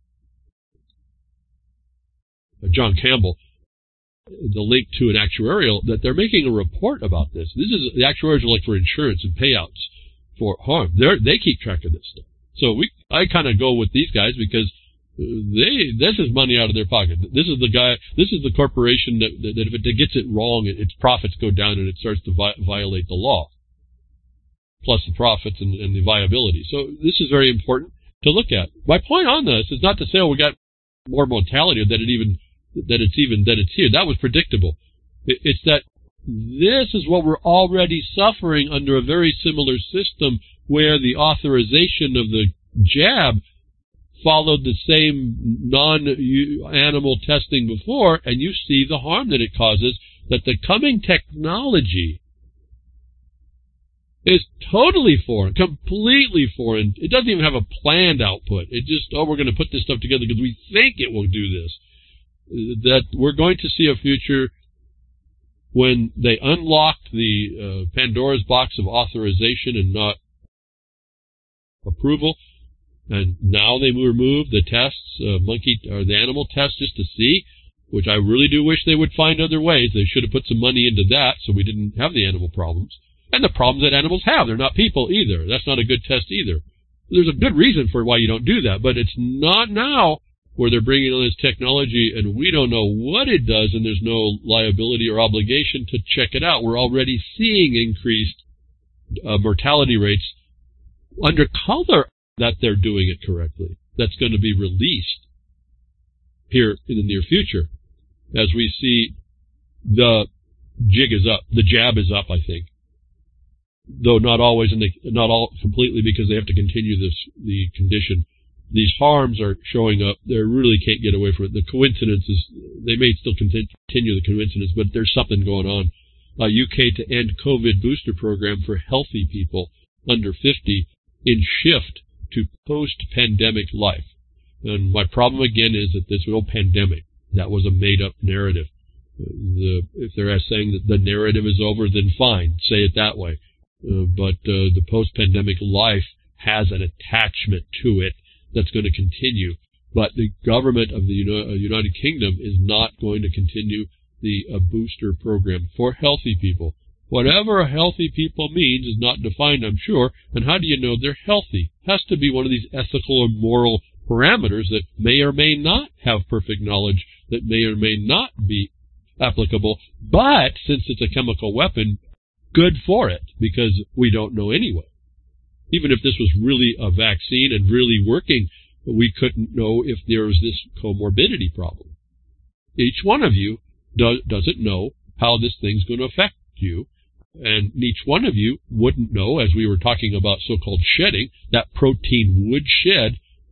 uh, John Campbell, the link to an actuarial, that they're making a report about this. This is, the actuaries are like for insurance and payouts for harm. They're, they keep track of this stuff. So we, I kind of go with these guys because they, this is money out of their pocket. This is the guy, this is the corporation that, that, that if it gets it wrong, it, its profits go down and it starts to vi- violate the law. Plus the profits and, and the viability. So this is very important to look at. My point on this is not to say, oh, we got more mortality, or that it even, that it's even, that it's here. That was predictable. It, it's that this is what we're already suffering under a very similar system where the authorization of the jab followed the same non-animal testing before, and you see the harm that it causes, that the coming technology is totally foreign, completely foreign. It doesn't even have a planned output. It just, oh, we're going to put this stuff together because we think it will do this. That we're going to see a future when they unlock the uh, Pandora's box of authorization and not approval, and now they remove the tests, uh, monkey or the animal tests, just to see, which I really do wish they would find other ways. They should have put some money into that so we didn't have the animal problems. And the problems that animals have. They're not people either. That's not a good test either. There's a good reason for why you don't do that, but it's not now where they're bringing on this technology and we don't know what it does and there's no liability or obligation to check it out. We're already seeing increased uh, mortality rates under color that they're doing it correctly. That's going to be released here in the near future as we see the jig is up. The jab is up, I think. Though not always, and they, not all completely, because they have to continue this the condition. These harms are showing up. They really can't get away from it. The coincidence is, they may still continue the coincidence, but there's something going on. Uh, U K to end COVID booster program for healthy people under fifty in shift to post-pandemic life. And my problem again is that this real pandemic, that was a made-up narrative. The, if they're saying that the narrative is over, then fine, say it that way. Uh, but uh, the post-pandemic life has an attachment to it that's going to continue. But the government of the Uni- uh, United Kingdom is not going to continue the uh, booster program for healthy people. Whatever healthy people means is not defined, I'm sure. And how do you know they're healthy? It has to be one of these ethical or moral parameters that may or may not have perfect knowledge, that may or may not be applicable. But since it's a chemical weapon, good for it, because we don't know anyway. Even if this was really a vaccine and really working, we couldn't know if there was this comorbidity problem. Each one of you does, doesn't know how this thing's going to affect you, and each one of you wouldn't know, as we were talking about so-called shedding, that protein would shed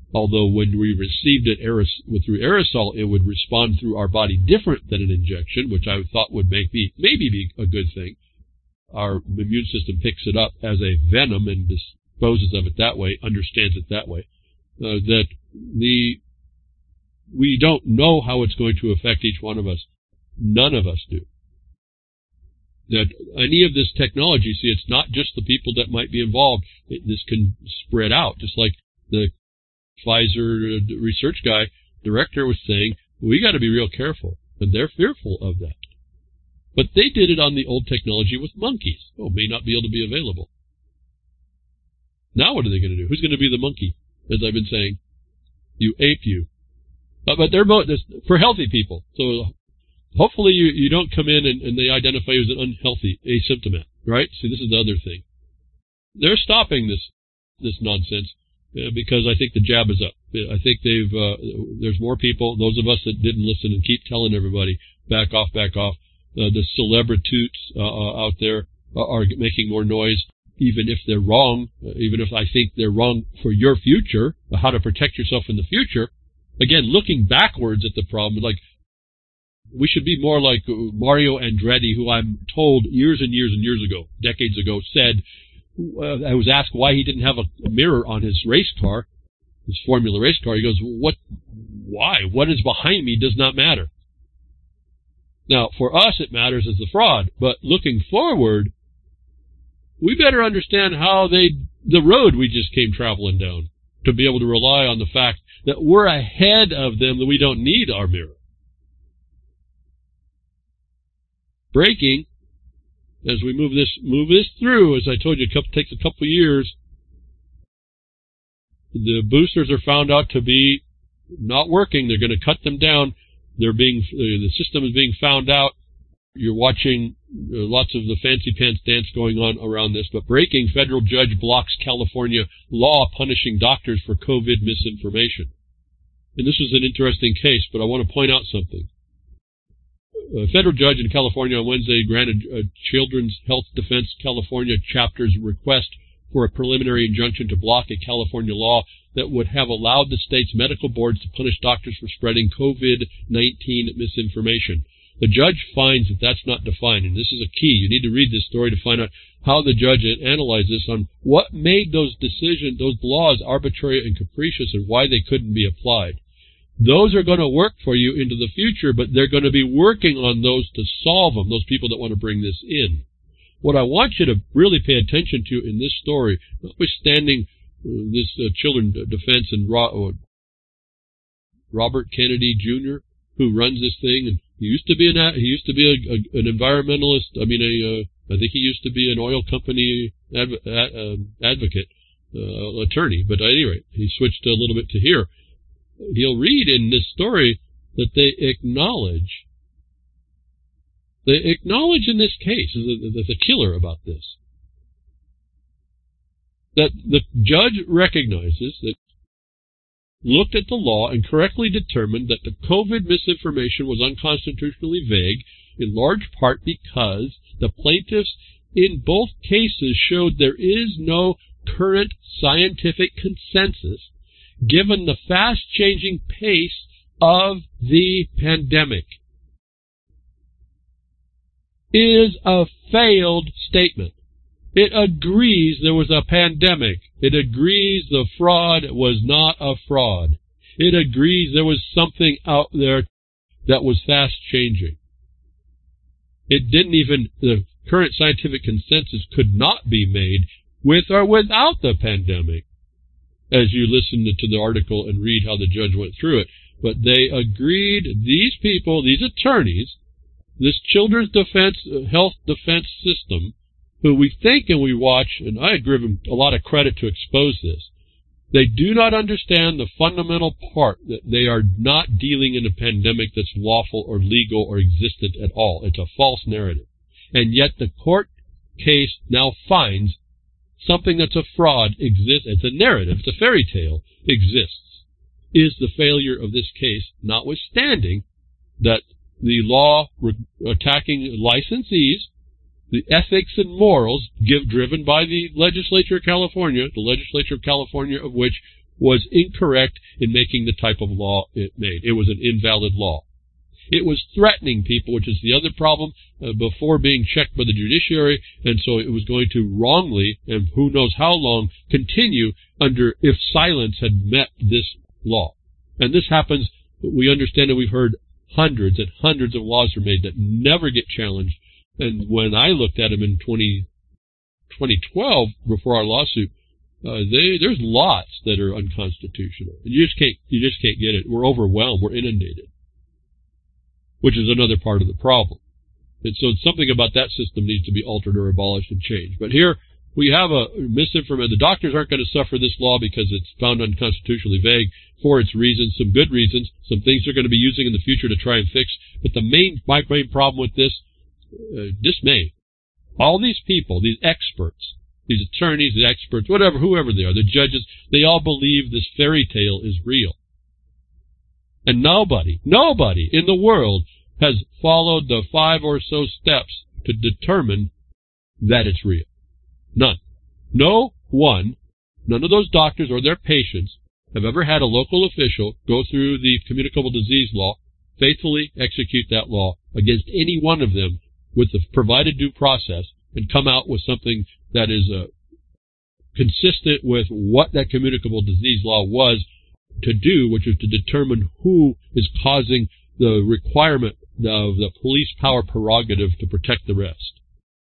although when we received it aeros- through aerosol, it would respond through our body different than an injection, which I thought would make be, maybe be a good thing. Our immune system picks it up as a venom and disposes of it that way, understands it that way. Uh, that the we don't know how it's going to affect each one of us. None of us do. That any of this technology, see, it's not just the people that might be involved. It, this can spread out, just like the Pfizer research guy, director was saying, we got to be real careful, and they're fearful of that. But they did it on the old technology with monkeys. Oh, may not be able to be available. Now what are they going to do? Who's going to be the monkey? As I've been saying, you ape you. But, but they're both for healthy people. So hopefully you, you don't come in and, and they identify you as an unhealthy asymptomat, right? See, this is the other thing. They're stopping this this nonsense uh, because I think the jab is up. I think they've uh, there's more people, those of us that didn't listen and keep telling everybody, back off, back off. Uh, the celebrities uh, uh, out there are, are making more noise, even if they're wrong, uh, even if I think they're wrong for your future, how to protect yourself in the future. Again, looking backwards at the problem, like we should be more like Mario Andretti, who I'm told years and years and years ago, decades ago, said, uh, I was asked why he didn't have a mirror on his race car, his Formula race car. He goes, what, why? What is behind me does not matter. Now, for us, it matters as the fraud, but looking forward, we better understand how they, the road we just came traveling down, to be able to rely on the fact that we're ahead of them, that we don't need our mirror. Breaking, as we move this, move this through, as I told you, it takes a couple of years. The boosters are found out to be not working. They're going to cut them down. They're being, uh, the system is being found out. You're watching uh, lots of the fancy pants dance going on around this. But breaking, federal judge blocks California law punishing doctors for COVID misinformation. And this was an interesting case, but I want to point out something. A federal judge in California on Wednesday granted uh, Children's Health Defense California chapter's request for a preliminary injunction to block a California law that would have allowed the state's medical boards to punish doctors for spreading COVID nineteen misinformation. The judge finds that that's not defined, and this is a key. You need to read this story to find out how the judge analyzed this on what made those decisions, those laws arbitrary and capricious, and why they couldn't be applied. Those are going to work for you into the future, but they're going to be working on those to solve them, those people that want to bring this in. What I want you to really pay attention to in this story, notwithstanding uh, this uh, children defense and Ro- uh, Robert Kennedy Junior, who runs this thing, and he used to be an he used to be a, a, an environmentalist. I mean, a uh, I think he used to be an oil company adv- ad, uh, advocate, uh, attorney. But at any rate, he switched a little bit to here. He'll read in this story that they acknowledge, they acknowledge in this case, the, the killer about this, that the judge recognizes that, looked at the law and correctly determined that the COVID misinformation was unconstitutionally vague, in large part because the plaintiffs in both cases showed there is no current scientific consensus given the fast-changing pace of the pandemic. Is a failed statement. It agrees there was a pandemic. It agrees the fraud was not a fraud. It agrees there was something out there that was fast-changing. It didn't even, the current scientific consensus could not be made with or without the pandemic, as you listen to the article and read how the judge went through it. But they agreed, these people, these attorneys, this children's defense, health defense system, who we think and we watch, and I give them a lot of credit to expose this, they do not understand the fundamental part that they are not dealing in a pandemic that's lawful or legal or existent at all. It's a false narrative. And yet the court case now finds something that's a fraud exists. It's a narrative. It's a fairy tale. Exists. Is the failure of this case, notwithstanding that the law re- attacking licensees, the ethics and morals give, driven by the legislature of California, the legislature of California of which was incorrect in making the type of law it made. It was an invalid law. It was threatening people, which is the other problem, uh, before being checked by the judiciary, and so it was going to wrongly, and who knows how long, continue under if silence had met this law. And this happens, we understand that we've heard hundreds and hundreds of laws are made that never get challenged. And when I looked at them in twenty twelve, before our lawsuit, uh, they, there's lots that are unconstitutional. And you just can't, you just can't get it. We're overwhelmed. We're inundated. Which is another part of the problem. And so something about that system needs to be altered or abolished and changed. But here we have a misinformation. The doctors aren't going to suffer this law because it's found unconstitutionally vague for its reasons, some good reasons, some things they're going to be using in the future to try and fix. But the main, my main problem with this, uh, dismay. All these people, these experts, these attorneys, the experts, whatever, whoever they are, the judges, they all believe this fairy tale is real. And nobody, nobody in the world has followed the five or so steps to determine that it's real. None. No one, none of those doctors or their patients have ever had a local official go through the communicable disease law, faithfully execute that law against any one of them with the provided due process, and come out with something that is uh, consistent with what that communicable disease law was to do, which is to determine who is causing the requirement of the police power prerogative to protect the rest.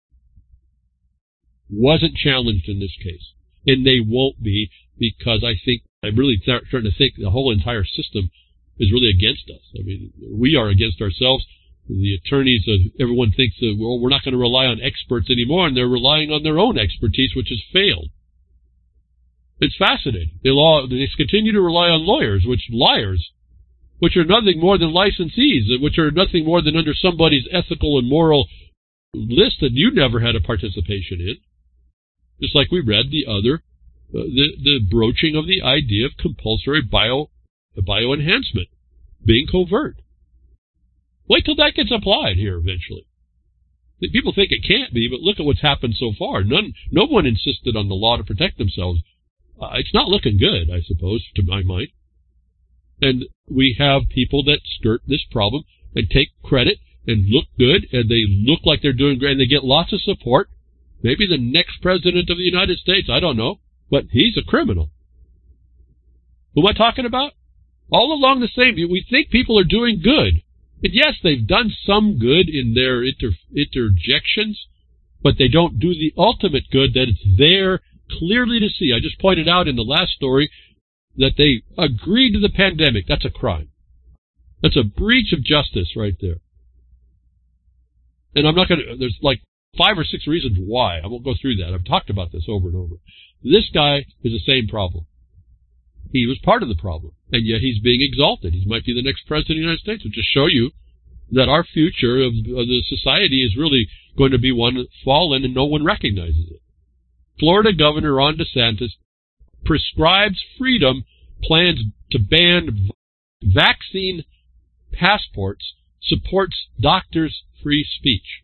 Wasn't challenged in this case. And they won't be, because I think, I'm really starting to think the whole entire system is really against us. I mean, we are against ourselves. The attorneys, uh, everyone thinks that, well, we're not going to rely on experts anymore, and they're relying on their own expertise, which has failed. It's fascinating. They, law, they continue to rely on lawyers, which liars, which are nothing more than licensees, which are nothing more than under somebody's ethical and moral list that you never had a participation in. Just like we read the other, uh, the, the broaching of the idea of compulsory bio, bioenhancement being covert. Wait till that gets applied here eventually. People think it can't be, but look at what's happened so far. None, no one insisted on the law to protect themselves. Uh, it's not looking good, I suppose, to my mind. And we have people that skirt this problem and take credit and look good, and they look like they're doing great, and they get lots of support. Maybe the next president of the United States, I don't know, but he's a criminal. Who am I talking about? All along the same, we think people are doing good. And yes, they've done some good in their inter, interjections, but they don't do the ultimate good that it's there clearly to see. I just pointed out in the last story that they agreed to the pandemic. That's a crime. That's a breach of justice right there. And I'm not going to, there's like five or six reasons why. I won't go through that. I've talked about this over and over. This guy is the same problem. He was part of the problem, and yet he's being exalted. He might be the next president of the United States, which just show you that our future of, of the society is really going to be one fallen and no one recognizes it. Florida Governor Ron DeSantis prescribes freedom, plans to ban vaccine passports, supports doctors' free speech.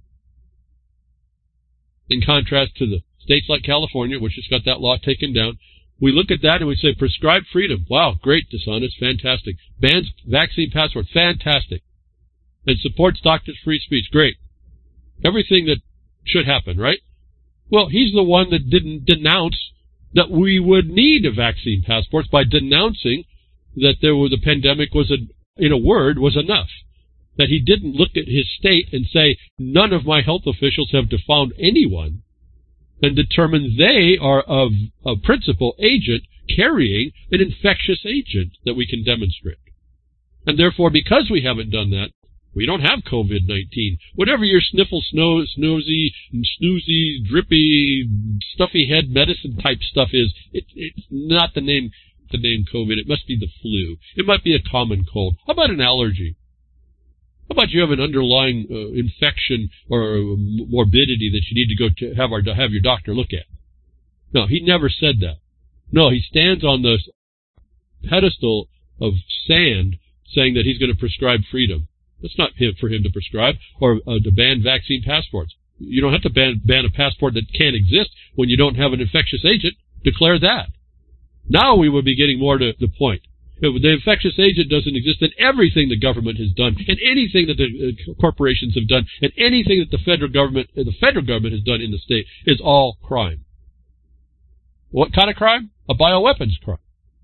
In contrast to the states like California, which has got that law taken down, we look at that and we say, prescribe freedom. Wow, great, DeSantis, fantastic. Bans vaccine passports, fantastic. And supports doctors' free speech, great. Everything that should happen, right? Well, he's the one that didn't denounce that we would need a vaccine passports by denouncing that there was a pandemic was, a, in a word, was enough. That he didn't look at his state and say, none of my health officials have found anyone, and determine they are of a principal agent carrying an infectious agent that we can demonstrate. And therefore, because we haven't done that, we don't have COVID nineteen. Whatever your sniffle, snow, snozy, snoozy, drippy, stuffy head medicine type stuff is, it, it's not the name, the name COVID. It must be the flu. It might be a common cold. How about an allergy? How about you have an underlying uh, infection or morbidity that you need to go to have, our, have your doctor look at? No, he never said that. No, he stands on the pedestal of sand saying that he's going to prescribe freedom. That's not for him to prescribe or uh, to ban vaccine passports. You don't have to ban, ban a passport that can't exist when you don't have an infectious agent. Declare that. Now we would be getting more to the point. If the infectious agent doesn't exist, then everything the government has done, and anything that the uh, corporations have done, and anything that the federal government, uh, the federal government has done in the state is all crime. What kind of crime? A bioweapons crime.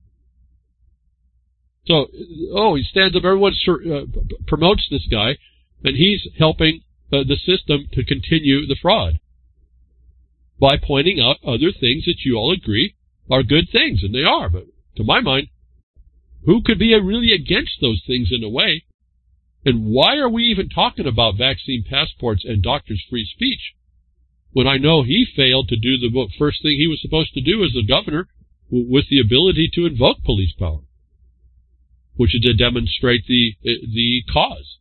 So, oh, he stands up, everyone uh, promotes this guy, and he's helping uh, the system to continue the fraud by pointing out other things that you all agree are good things, and they are, but to my mind, who could be really against those things in a way? And why are we even talking about vaccine passports and doctors' free speech when I know he failed to do the first thing he was supposed to do as a governor with the ability to invoke police power, which is to demonstrate the the cause.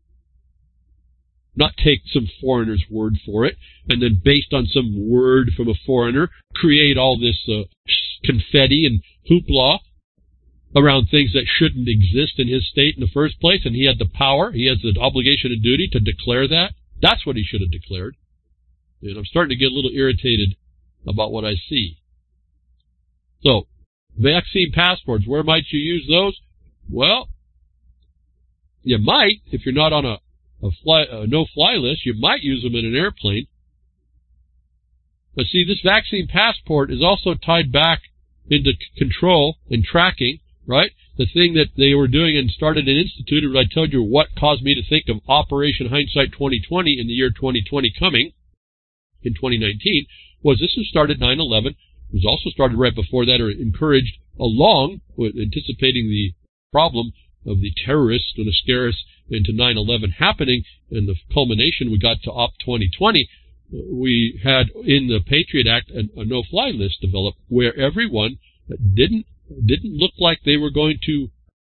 Not take some foreigner's word for it, and then based on some word from a foreigner, create all this uh, confetti and hoopla around things that shouldn't exist in his state in the first place, and he had the power, he has the obligation and duty to declare that. That's what he should have declared. And I'm starting to get a little irritated about what I see. So, vaccine passports, where might you use those? Well, you might, if you're not on a, a, fly, a no-fly list, you might use them in an airplane. But see, this vaccine passport is also tied back into control and tracking, right? The thing that they were doing and started and instituted, I told you what caused me to think of Operation Hindsight twenty twenty in the year twenty twenty coming, in twenty nineteen, was this was started nine eleven. It was also started right before that, or encouraged along with anticipating the problem of the terrorists going to scare us into nine eleven happening, and the culmination we got to Op twenty twenty. We had in the Patriot Act a, a no-fly list developed where everyone that didn't didn't look like they were going to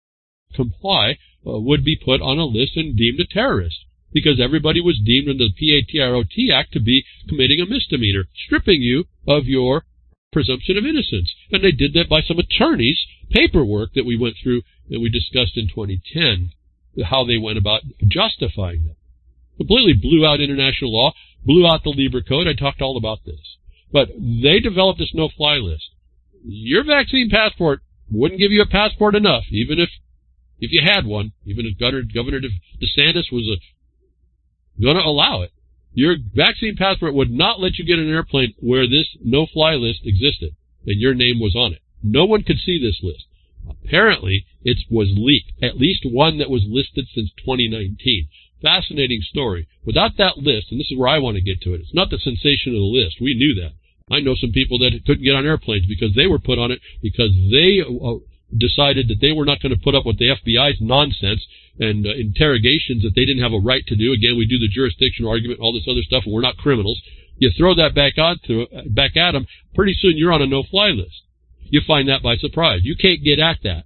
comply uh, would be put on a list and deemed a terrorist, because everybody was deemed under the Patriot Act to be committing a misdemeanor, stripping you of your presumption of innocence. And they did that by some attorneys' paperwork that we went through and we discussed in twenty ten, how they went about justifying that. Completely blew out international law, blew out the Lieber Code. I talked all about this. But they developed this no-fly list. Your vaccine passport wouldn't give you a passport enough, even if if you had one, even if Governor, Governor DeSantis was going to allow it. Your vaccine passport would not let you get an airplane where this no-fly list existed and your name was on it. No one could see this list. Apparently, it was leaked, at least one that was listed since twenty nineteen. Fascinating story. Without that list, and this is where I want to get to it, it's not the sensation of the list. We knew that. I know some people that couldn't get on airplanes because they were put on it because they uh, decided that they were not going to put up with the F B I's nonsense and uh, interrogations that they didn't have a right to do. Again, we do the jurisdiction argument, all this other stuff, and we're not criminals. You throw that back, on to, back at them, pretty soon you're on a no-fly list. You find that by surprise. You can't get at that.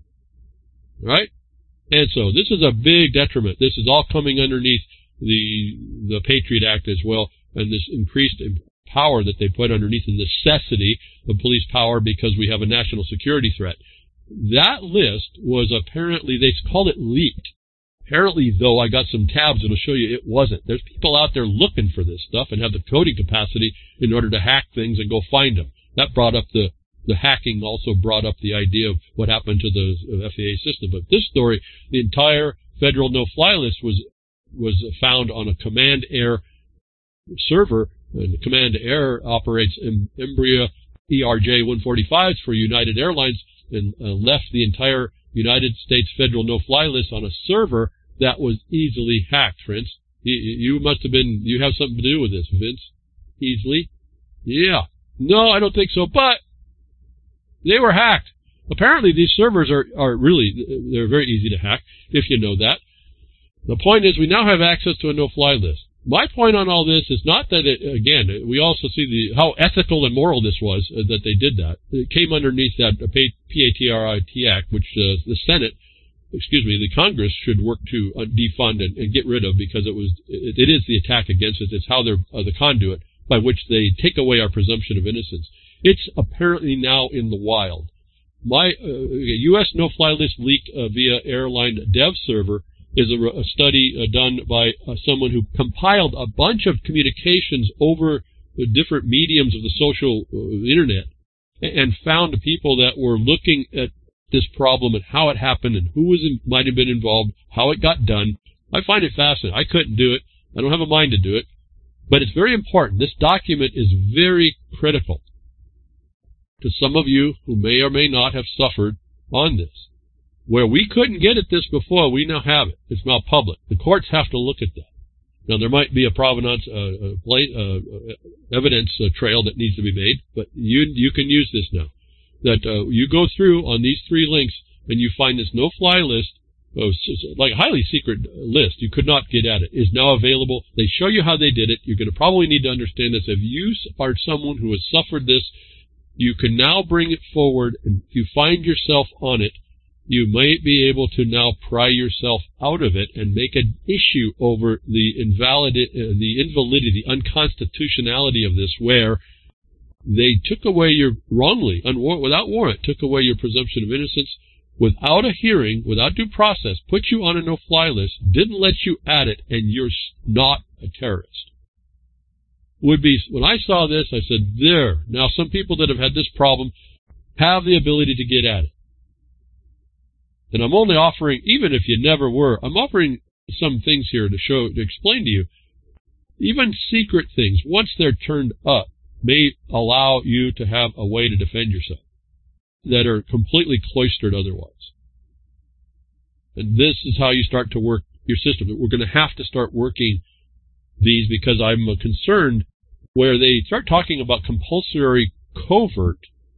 Right? And so this is a big detriment. This is all coming underneath the the Patriot Act as well, and this increased power that they put underneath the necessity of police power because we have a national security threat. That list was apparently, they called it leaked. Apparently, though, I got some tabs and I'll show you it wasn't. There's people out there looking for this stuff and have the coding capacity in order to hack things and go find them. That brought up the The hacking also brought up the idea of what happened to the F A A system. But this story, the entire federal no-fly list was was found on a Command Air server, and the Command Air operates Embraer E R J one forty-fives for United Airlines, and uh, left the entire United States federal no-fly list on a server that was easily hacked, Vince. You, you must have been, you have something to do with this, Vince. Easily? Yeah. No, I don't think so, but they were hacked. Apparently, these servers are, are really, they're very easy to hack, if you know that. The point is, we now have access to a no-fly list. My point on all this is not that, it, again, we also see the how ethical and moral this was, uh, that they did that. It came underneath that uh, Patriot Act, which uh, the Senate, excuse me, the Congress should work to uh, defund and, and get rid of, because it was, it, it is the attack against us. It's how they're uh, the conduit by which they take away our presumption of innocence. It's apparently now in the wild. My uh, U S no-fly list leaked uh, via airline dev server is a, a study uh, done by uh, someone who compiled a bunch of communications over the different mediums of the social uh, internet and found people that were looking at this problem and how it happened and who was in, might have been involved, how it got done. I find it fascinating. I couldn't do it. I don't have a mind to do it. But it's very important. This document is very critical to some of you who may or may not have suffered on this. Where we couldn't get at this before, we now have it. It's now public. The courts have to look at that. Now, there might be a provenance, uh, uh, uh, evidence uh, trail that needs to be made, but you you can use this now. That uh, you go through on these three links and you find this no-fly list, uh, like a highly secret list. You could not get at it. Is now available. They show you how they did it. You're going to probably need to understand this. If you are someone who has suffered this, you can now bring it forward, and if you find yourself on it, you may be able to now pry yourself out of it and make an issue over the invalid, uh, the invalidity, the unconstitutionality of this, where they took away your, wrongly, unwar- without warrant, took away your presumption of innocence, without a hearing, without due process, put you on a no-fly list, didn't let you at it, and you're not a terrorist. Would be, when I saw this, I said, there, now some people that have had this problem have the ability to get at it. And I'm only offering, even if you never were, I'm offering some things here to show, to explain to you, even secret things, once they're turned up, may allow you to have a way to defend yourself that are completely cloistered otherwise. And this is how you start to work your system. We're going to have to start working these, because I'm concerned where they start talking about compulsory covert,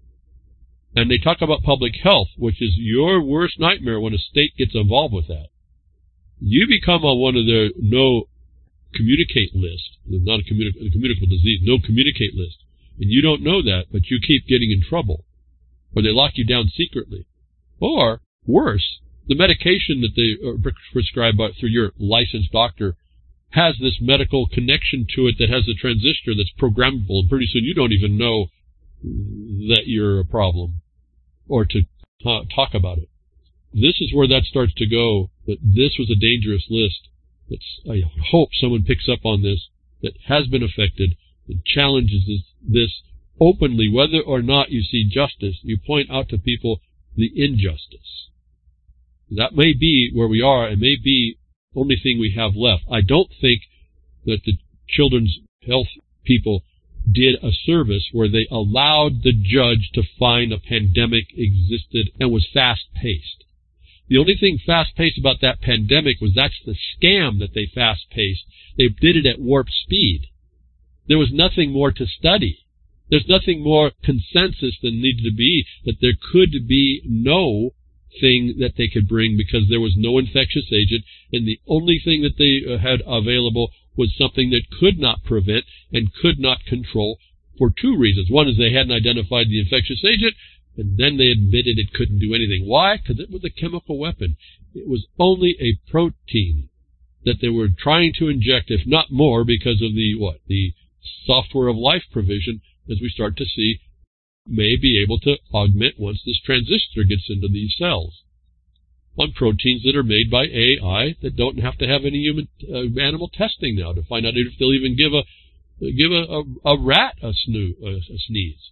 and they talk about public health, which is your worst nightmare when a state gets involved with that. You become on one of their no communicate list, not a, communi- a communicable disease, no communicate list. And you don't know that, but you keep getting in trouble. Or they lock you down secretly. Or, worse, the medication that they prescribe through your licensed doctor has this medical connection to it that has a transistor that's programmable, and pretty soon you don't even know that you're a problem, or to uh, talk about it. This is where that starts to go, that this was a dangerous list. It's, I hope someone picks up on this, that has been affected, and challenges this, this openly, whether or not you see justice. You point out to people the injustice. That may be where we are, and may be the only thing we have left. I don't think that the children's health people did a service where they allowed the judge to find a pandemic existed and was fast-paced. The only thing fast-paced about that pandemic was that's the scam that they fast-paced. They did it at warp speed. There was nothing more to study. There's nothing more consensus than needed to be, that there could be no thing that they could bring because there was no infectious agent, and the only thing that they had available was something that could not prevent and could not control for two reasons. One is they hadn't identified the infectious agent, and then they admitted it couldn't do anything. Why? Because it was a chemical weapon. It was only a protein that they were trying to inject, if not more, because of the, what, the software of life provision, as we start to see, may be able to augment once this transistor gets into these cells on proteins that are made by A I that don't have to have any human uh, animal testing now to find out if they'll even give a give a, a, a rat a, snoo, a, a sneeze.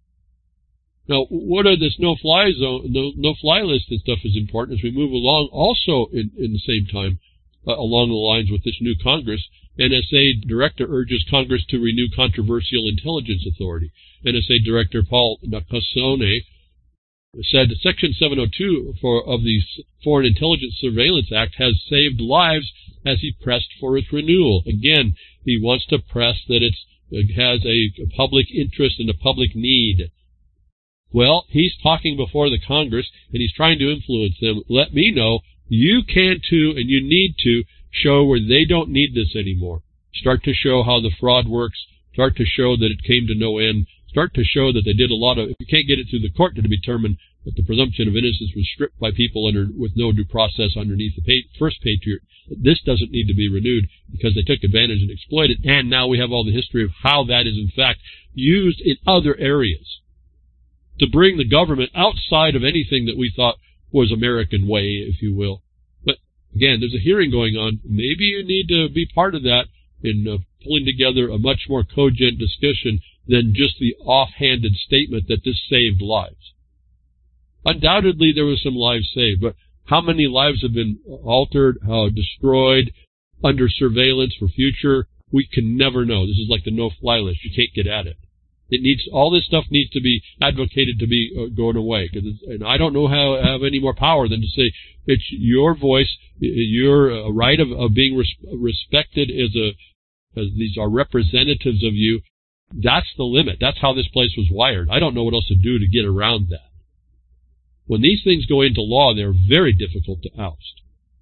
Now, what are this no-fly zone, no, no-fly list and stuff is important as we move along. Also, in, in the same time, uh, along the lines with this new Congress, N S A Director urges Congress to renew controversial intelligence authority. N S A Director Paul Nakasone said that Section seven oh two for, of the Foreign Intelligence Surveillance Act has saved lives as he pressed for its renewal. Again, he wants to press that it's, it has a public interest and a public need. Well, he's talking before the Congress, and he's trying to influence them. Let me know, you can too, and you need to show where they don't need this anymore. Start to show how the fraud works. Start to show that it came to no end. Start to show that they did a lot of, if you can't get it through the court to determine that the presumption of innocence was stripped by people under, with no due process underneath the pay, first Patriot, this doesn't need to be renewed because they took advantage and exploited, and now we have all the history of how that is in fact used in other areas to bring the government outside of anything that we thought was American way, if you will. But again, there's a hearing going on. Maybe you need to be part of that in uh, pulling together a much more cogent discussion than just the offhanded statement that this saved lives. Undoubtedly, there was some lives saved, but how many lives have been altered, uh, destroyed, under surveillance for future? We can never know. This is like the no-fly list. You can't get at it. It needs, all this stuff needs to be advocated to be uh, going away. Cause it's, and I don't know how have any more power than to say it's your voice, your uh, right of, of being res- respected as a, as these are representatives of you. That's the limit. That's how this place was wired. I don't know what else to do to get around that. When these things go into law, they're very difficult to oust.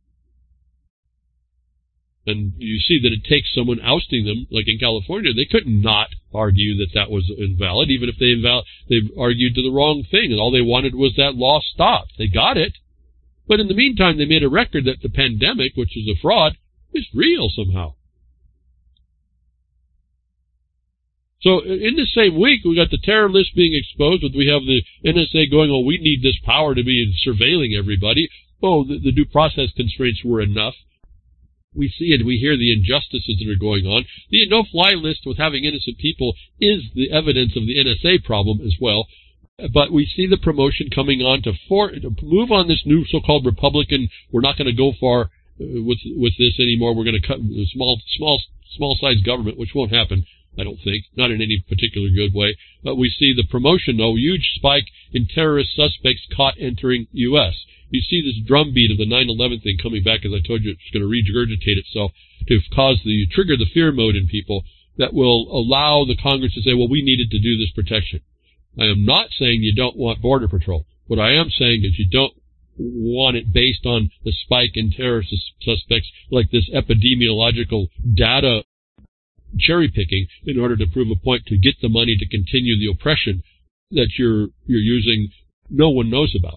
And you see that it takes someone ousting them, like in California, they could not argue that that was invalid, even if they inval- they argued to the wrong thing, and all they wanted was that law stopped. They got it. But in the meantime, they made a record that the pandemic, which is a fraud, is real somehow. So in the same week, we got the terror list being exposed, but we have the N S A going, oh, we need this power to be surveilling everybody. Oh, the, the due process constraints were enough. We see it, we hear the injustices that are going on. The no-fly list with having innocent people is the evidence of the N S A problem as well. But we see the promotion coming on to, for, to move on this new so-called Republican, we're not going to go far with with this anymore. We're going to cut small, small, small-sized government, which won't happen, I don't think, not in any particular good way. But we see the promotion, though, huge spike in terrorist suspects caught entering U S You see this drumbeat of the nine eleven thing coming back, as I told you, it's going to regurgitate itself to cause the, trigger the fear mode in people that will allow the Congress to say, well, we needed to do this protection. I am not saying you don't want Border Patrol. What I am saying is you don't want it based on the spike in terrorist suspects like this epidemiological data cherry picking in order to prove a point to get the money to continue the oppression that you're you're using no one knows about.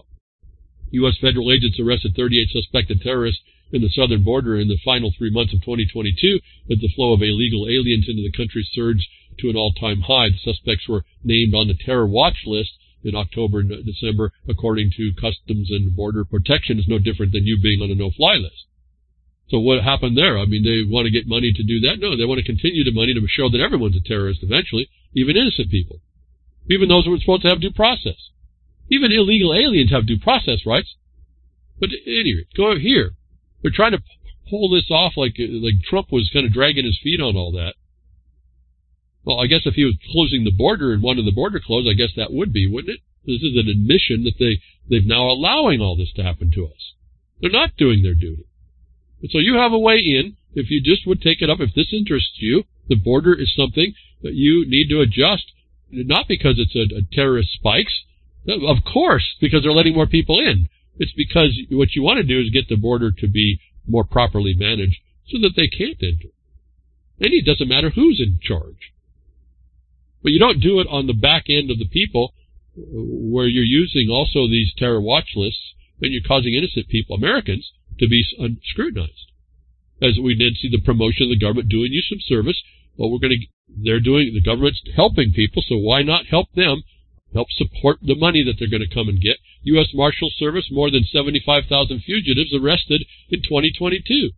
U S federal agents arrested thirty-eight suspected terrorists in the southern border in the final three months of twenty twenty-two as the flow of illegal aliens into the country surged to an all-time high. The suspects were named on the terror watch list in October and December, according to Customs and Border Protection. Is no different than you being on a no-fly list. So what happened there? I mean, they want to get money to do that? No, they want to continue the money to show that everyone's a terrorist eventually, even innocent people, even those who are supposed to have due process. Even illegal aliens have due process rights. But anyway, go here. They're trying to pull this off like like Trump was kind of dragging his feet on all that. Well, I guess if he was closing the border and wanted the border closed, I guess that would be, wouldn't it? This is an admission that they, they've now allowing all this to happen to us. They're not doing their duty. And so you have a way in, if you just would take it up, if this interests you, the border is something that you need to adjust, not because it's a, a terrorist spikes, of course, because they're letting more people in. It's because what you want to do is get the border to be more properly managed so that they can't enter. And it doesn't matter who's in charge. But you don't do it on the back end of the people where you're using also these terror watch lists and you're causing innocent people, Americans, to be scrutinized. As we did see the promotion of the government doing you some service. Well, we're going to, they're doing, the government's helping people, so why not help them? Help support the money that they're going to come and get. U S Marshal Service, more than seventy-five thousand fugitives arrested in twenty twenty-two.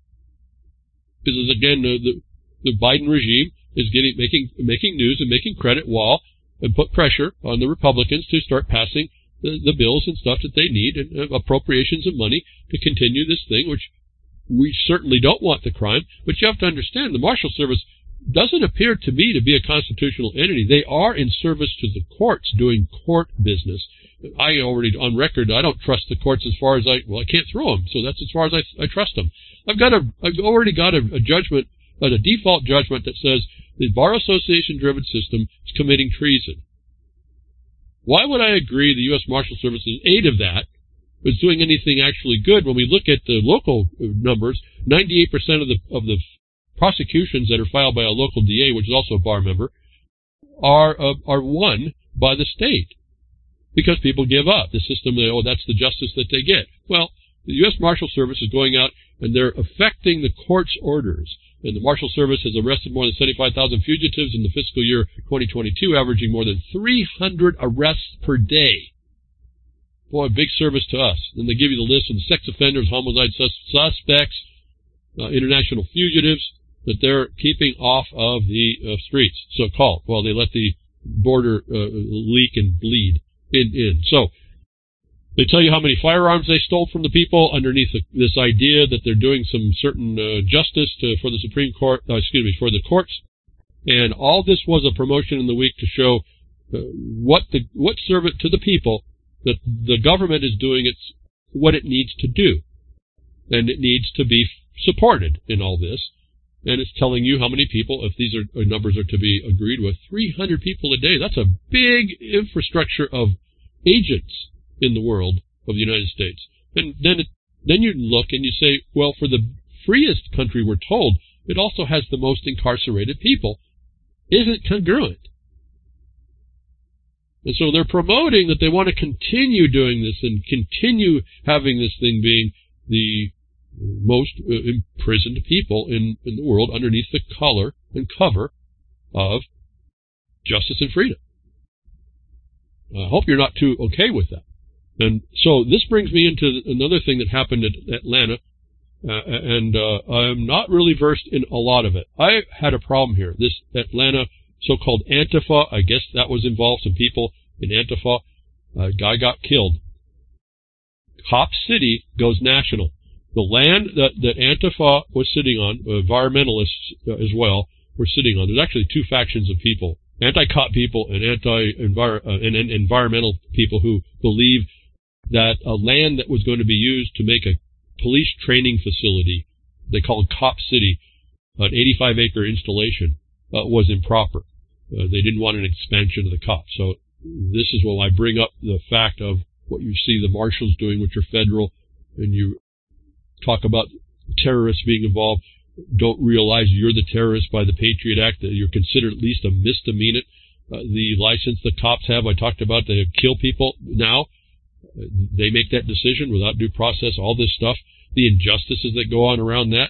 Because again, the, the, the Biden regime is getting making making news and making credit while and put pressure on the Republicans to start passing the, the bills and stuff that they need and uh, appropriations of money to continue this thing, which we certainly don't want the crime. But you have to understand, the Marshal Service doesn't appear to me to be a constitutional entity. They are in service to the courts doing court business. I already, on record, I don't trust the courts as far as I, well, I can't throw them, so that's as far as I, I trust them. I've got a, I've already got a, a judgment, a default judgment that says the Bar Association-driven system is committing treason. Why would I agree the U S Marshal Service, in aid of that, is doing anything actually good when we look at the local numbers? ninety-eight percent of the, of the prosecutions that are filed by a local D A, which is also a bar member, are uh, are won by the state because people give up the system. They, oh, that's the justice that they get. Well, the U S Marshal Service is going out and they're affecting the court's orders. And the Marshal Service has arrested more than seventy-five thousand fugitives in the fiscal year twenty twenty-two, averaging more than three hundred arrests per day. Boy, big service to us. Then they give you the list of the sex offenders, homicide sus- suspects, uh, international fugitives. that they're keeping off of the uh, streets, so-called, while they let the border uh, leak and bleed in, in. So they tell you how many firearms they stole from the people underneath the, this idea that they're doing some certain uh, justice to, for the Supreme Court, uh, excuse me, for the courts. And all this was a promotion in the week to show uh, what the what serve it to the people that the government is doing its what it needs to do, and it needs to be supported in all this. And it's telling you how many people, if these are numbers are to be agreed with, three hundred people a day. That's a big infrastructure of agents in the world of the United States. And then it, then you look and you say, well, for the freest country we're told, it also has the most incarcerated people. Isn't congruent. And so they're promoting that they want to continue doing this and continue having this thing being the most imprisoned people in, in the world underneath the color and cover of justice and freedom. I hope you're not too okay with that. And so this brings me into another thing that happened at Atlanta, uh, and uh, I'm not really versed in a lot of it. I had a problem here. This Atlanta so-called Antifa, I guess that was involved, some people in Antifa. A guy got killed. Cop City goes national. The land that, that Antifa was sitting on, environmentalists uh, as well, were sitting on. There's actually two factions of people, anti-cop people and anti-envir- uh, and, and environmental people who believe that a land that was going to be used to make a police training facility, they call it Cop City, an eighty-five acre installation, uh, was improper. Uh, they didn't want an expansion of the cops. So this is when I bring up the fact of what you see the marshals doing, which are federal, and you talk about terrorists being involved, don't realize you're the terrorist by the Patriot Act, that you're considered at least a misdemeanor. Uh, the license the cops have, I talked about, they kill people now. They make that decision without due process, all this stuff, the injustices that go on around that,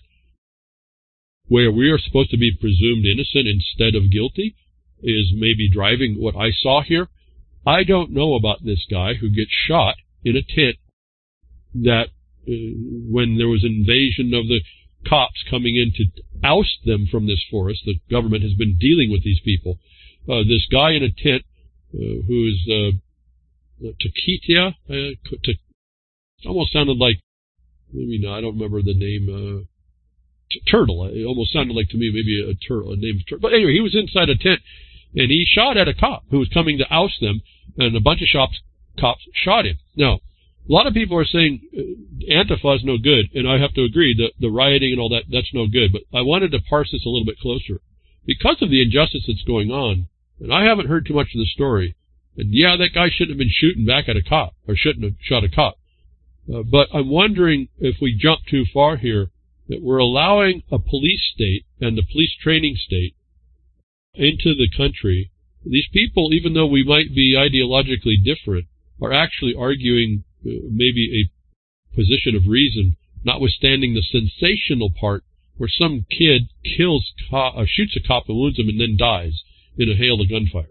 where we are supposed to be presumed innocent instead of guilty, is maybe driving what I saw here. I don't know about this guy who gets shot in a tent that uh, when there was an invasion of the cops coming in to oust them from this forest, the government has been dealing with these people. Uh, this guy in a tent uh, who is uh, Takitia, uh, t- almost sounded like, maybe no, I don't remember the name, uh, t- Turtle. It almost sounded like to me maybe a turtle, a name Turtle. But anyway, he was inside a tent, and he shot at a cop who was coming to oust them, and a bunch of shops, cops shot him. Now, a lot of people are saying uh, Antifa is no good, and I have to agree that the rioting and all that, that's no good. But I wanted to parse this a little bit closer. Because of the injustice that's going on, and I haven't heard too much of the story, and yeah, that guy shouldn't have been shooting back at a cop, or shouldn't have shot a cop. Uh, but I'm wondering if we jump too far here, that we're allowing a police state and the police training state into the country. These people, even though we might be ideologically different, are actually arguing uh, maybe a position of reason, notwithstanding the sensational part where some kid kills, co- uh, shoots a cop and wounds him and then dies in a hail of gunfire.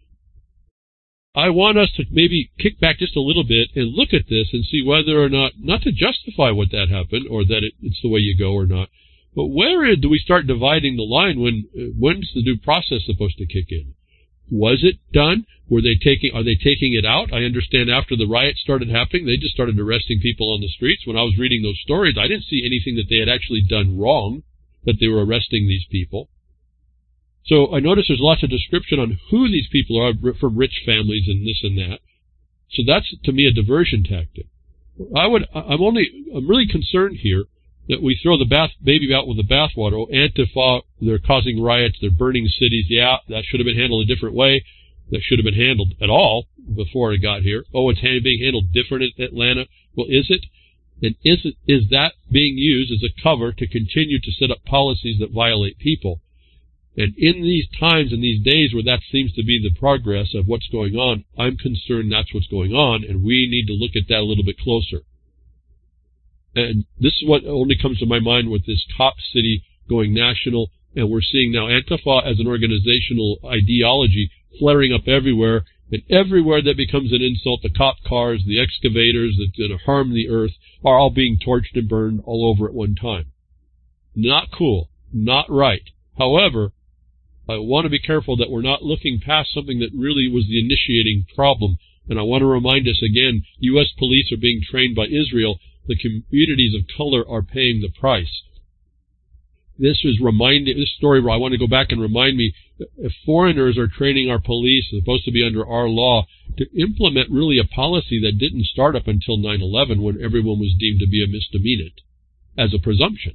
I want us to maybe kick back just a little bit and look at this and see whether or not, not to justify what that happened or that it, it's the way you go or not, but where do we start dividing the line when, uh, when's the due process supposed to kick in? Was it done? Were they taking, are they taking it out? I understand after the riots started happening, they just started arresting people on the streets. When I was reading those stories, I didn't see anything that they had actually done wrong, that they were arresting these people. So I notice there's lots of description on who these people are from rich families and this and that. So that's, to me, a diversion tactic. I would, I'm only, I'm really concerned here that we throw the bath, baby out with the bathwater. Oh, Antifa, they're causing riots, they're burning cities. Yeah, that should have been handled a different way. That should have been handled at all before it got here. Oh, it's being handled different at Atlanta. Well, is it? And is it, is that being used as a cover to continue to set up policies that violate people? And in these times and these days where that seems to be the progress of what's going on, I'm concerned that's what's going on, and we need to look at that a little bit closer. And this is what only comes to my mind with this Cop City going national, and we're seeing now Antifa as an organizational ideology flaring up everywhere, and everywhere that becomes an insult, the cop cars, the excavators that's going to harm the earth, are all being torched and burned all over at one time. Not cool. not right. However, I want to be careful that we're not looking past something that really was the initiating problem. And I want to remind us again, U S police are being trained by Israel. The communities of color are paying the price. This is reminding, this story where I want to go back and remind me, if foreigners are training our police, they're supposed to be under our law, to implement really a policy that didn't start up until nine eleven, when everyone was deemed to be a misdemeanant, as a presumption.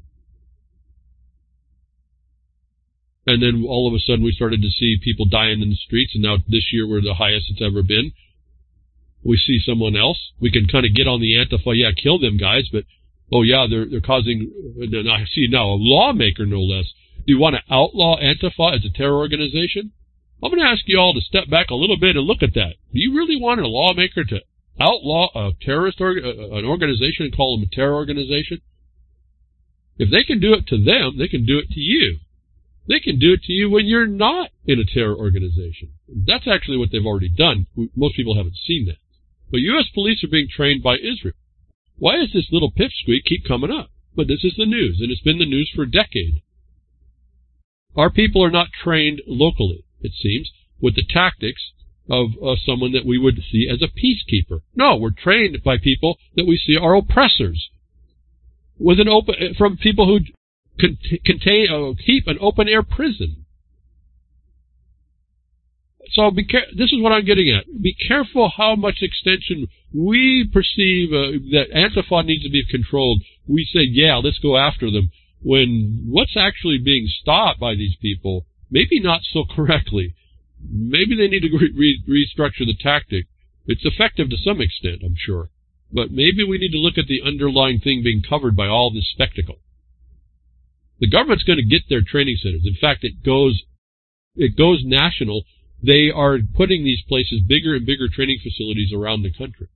And then all of a sudden we started to see people dying in the streets, and now this year we're the highest it's ever been. We see someone else. We can kind of get on the Antifa, yeah, kill them guys, but, oh yeah, they're they're causing, I see now, a lawmaker no less. Do you want to outlaw Antifa as a terror organization? I'm going to ask you all to step back a little bit and look at that. Do you really want a lawmaker to outlaw a terrorist, or, uh, an organization and call them a terror organization? If they can do it to them, they can do it to you. They can do it to you when you're not in a terror organization. That's actually what they've already done. Most people haven't seen that. But U S police are being trained by Israel. Why does this little pipsqueak keep coming up? But this is the news, and it's been the news for a decade. Our people are not trained locally, it seems, with the tactics of uh, someone that we would see as a peacekeeper. No, we're trained by people that we see are oppressors, with an open from people who contain uh, keep an open air prison. So be care- this is what I'm getting at. Be careful how much extension we perceive uh, that Antifa needs to be controlled. We say, yeah, let's go after them, when what's actually being stopped by these people, maybe not so correctly. Maybe they need to re- re- restructure the tactic. It's effective to some extent, I'm sure. But maybe we need to look at the underlying thing being covered by all this spectacle. The government's going to get their training centers. In fact, it goes, it goes national. They are putting these places bigger and bigger training facilities around the country.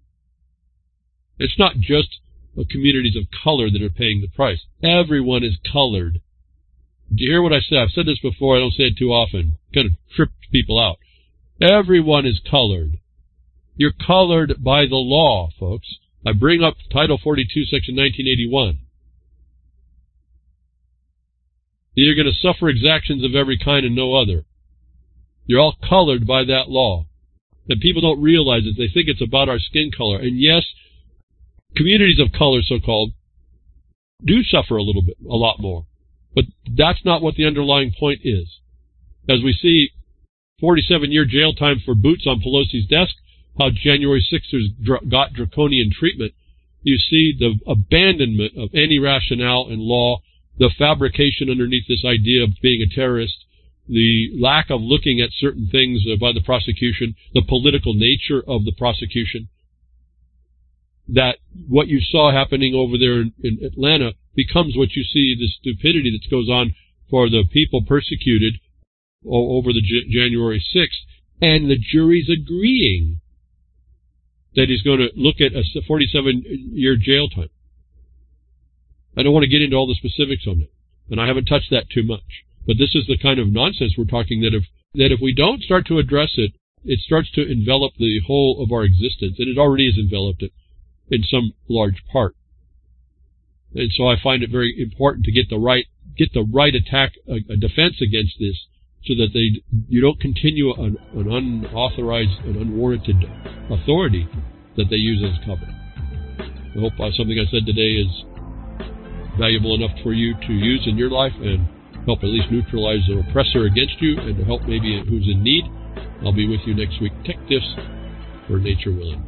It's not just communities of color that are paying the price. Everyone is colored. Do you hear what I said? I've said this before. I don't say it too often. It kind of trips people out. Everyone is colored. You're colored by the law, folks. I bring up Title forty-two, Section nineteen eighty-one. You're going to suffer exactions of every kind and no other. You're all colored by that law. And people don't realize it. They think it's about our skin color. And yes, communities of color, so-called, do suffer a little bit, a lot more. But that's not what the underlying point is. As we see, forty-seven-year jail time for boots on Pelosi's desk, how January sixers dr- got draconian treatment. You see the abandonment of any rationale and law, the fabrication underneath this idea of being a terrorist, the lack of looking at certain things uh, by the prosecution, the political nature of the prosecution, that what you saw happening over there in, in Atlanta becomes what you see, the stupidity that goes on for the people persecuted o- over the J- January sixth, and the jury's agreeing that he's going to look at a forty-seven-year jail time. I don't want to get into all the specifics on it, and I haven't touched that too much. But this is the kind of nonsense we're talking that if that if we don't start to address it, it starts to envelop the whole of our existence, and it already has enveloped it in some large part. And so I find it very important to get the right get the right attack, a, a defense against this, so that they you don't continue an, an unauthorized and unwarranted authority that they use as cover. I hope uh, something I said today is valuable enough for you to use in your life and help at least neutralize the oppressor against you, and to help maybe who's in need. I'll be with you next week. Tech Diffs for Nature Willing.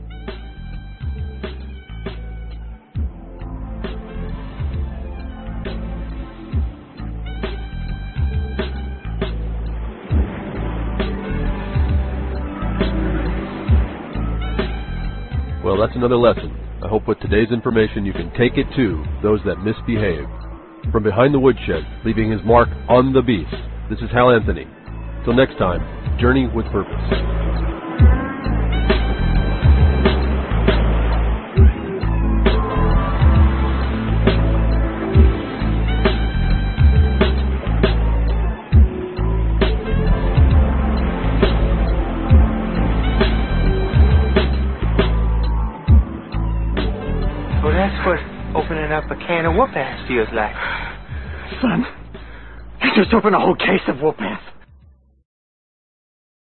Well, that's another lesson. I hope with today's information you can take it to those that misbehave. From behind the woodshed, leaving his mark on the beast, this is Hal Anthony. Till next time, journey with purpose. Well, that's what opening up a can of whoop-ass feels like. Son, Just open a whole case of whoop-ass.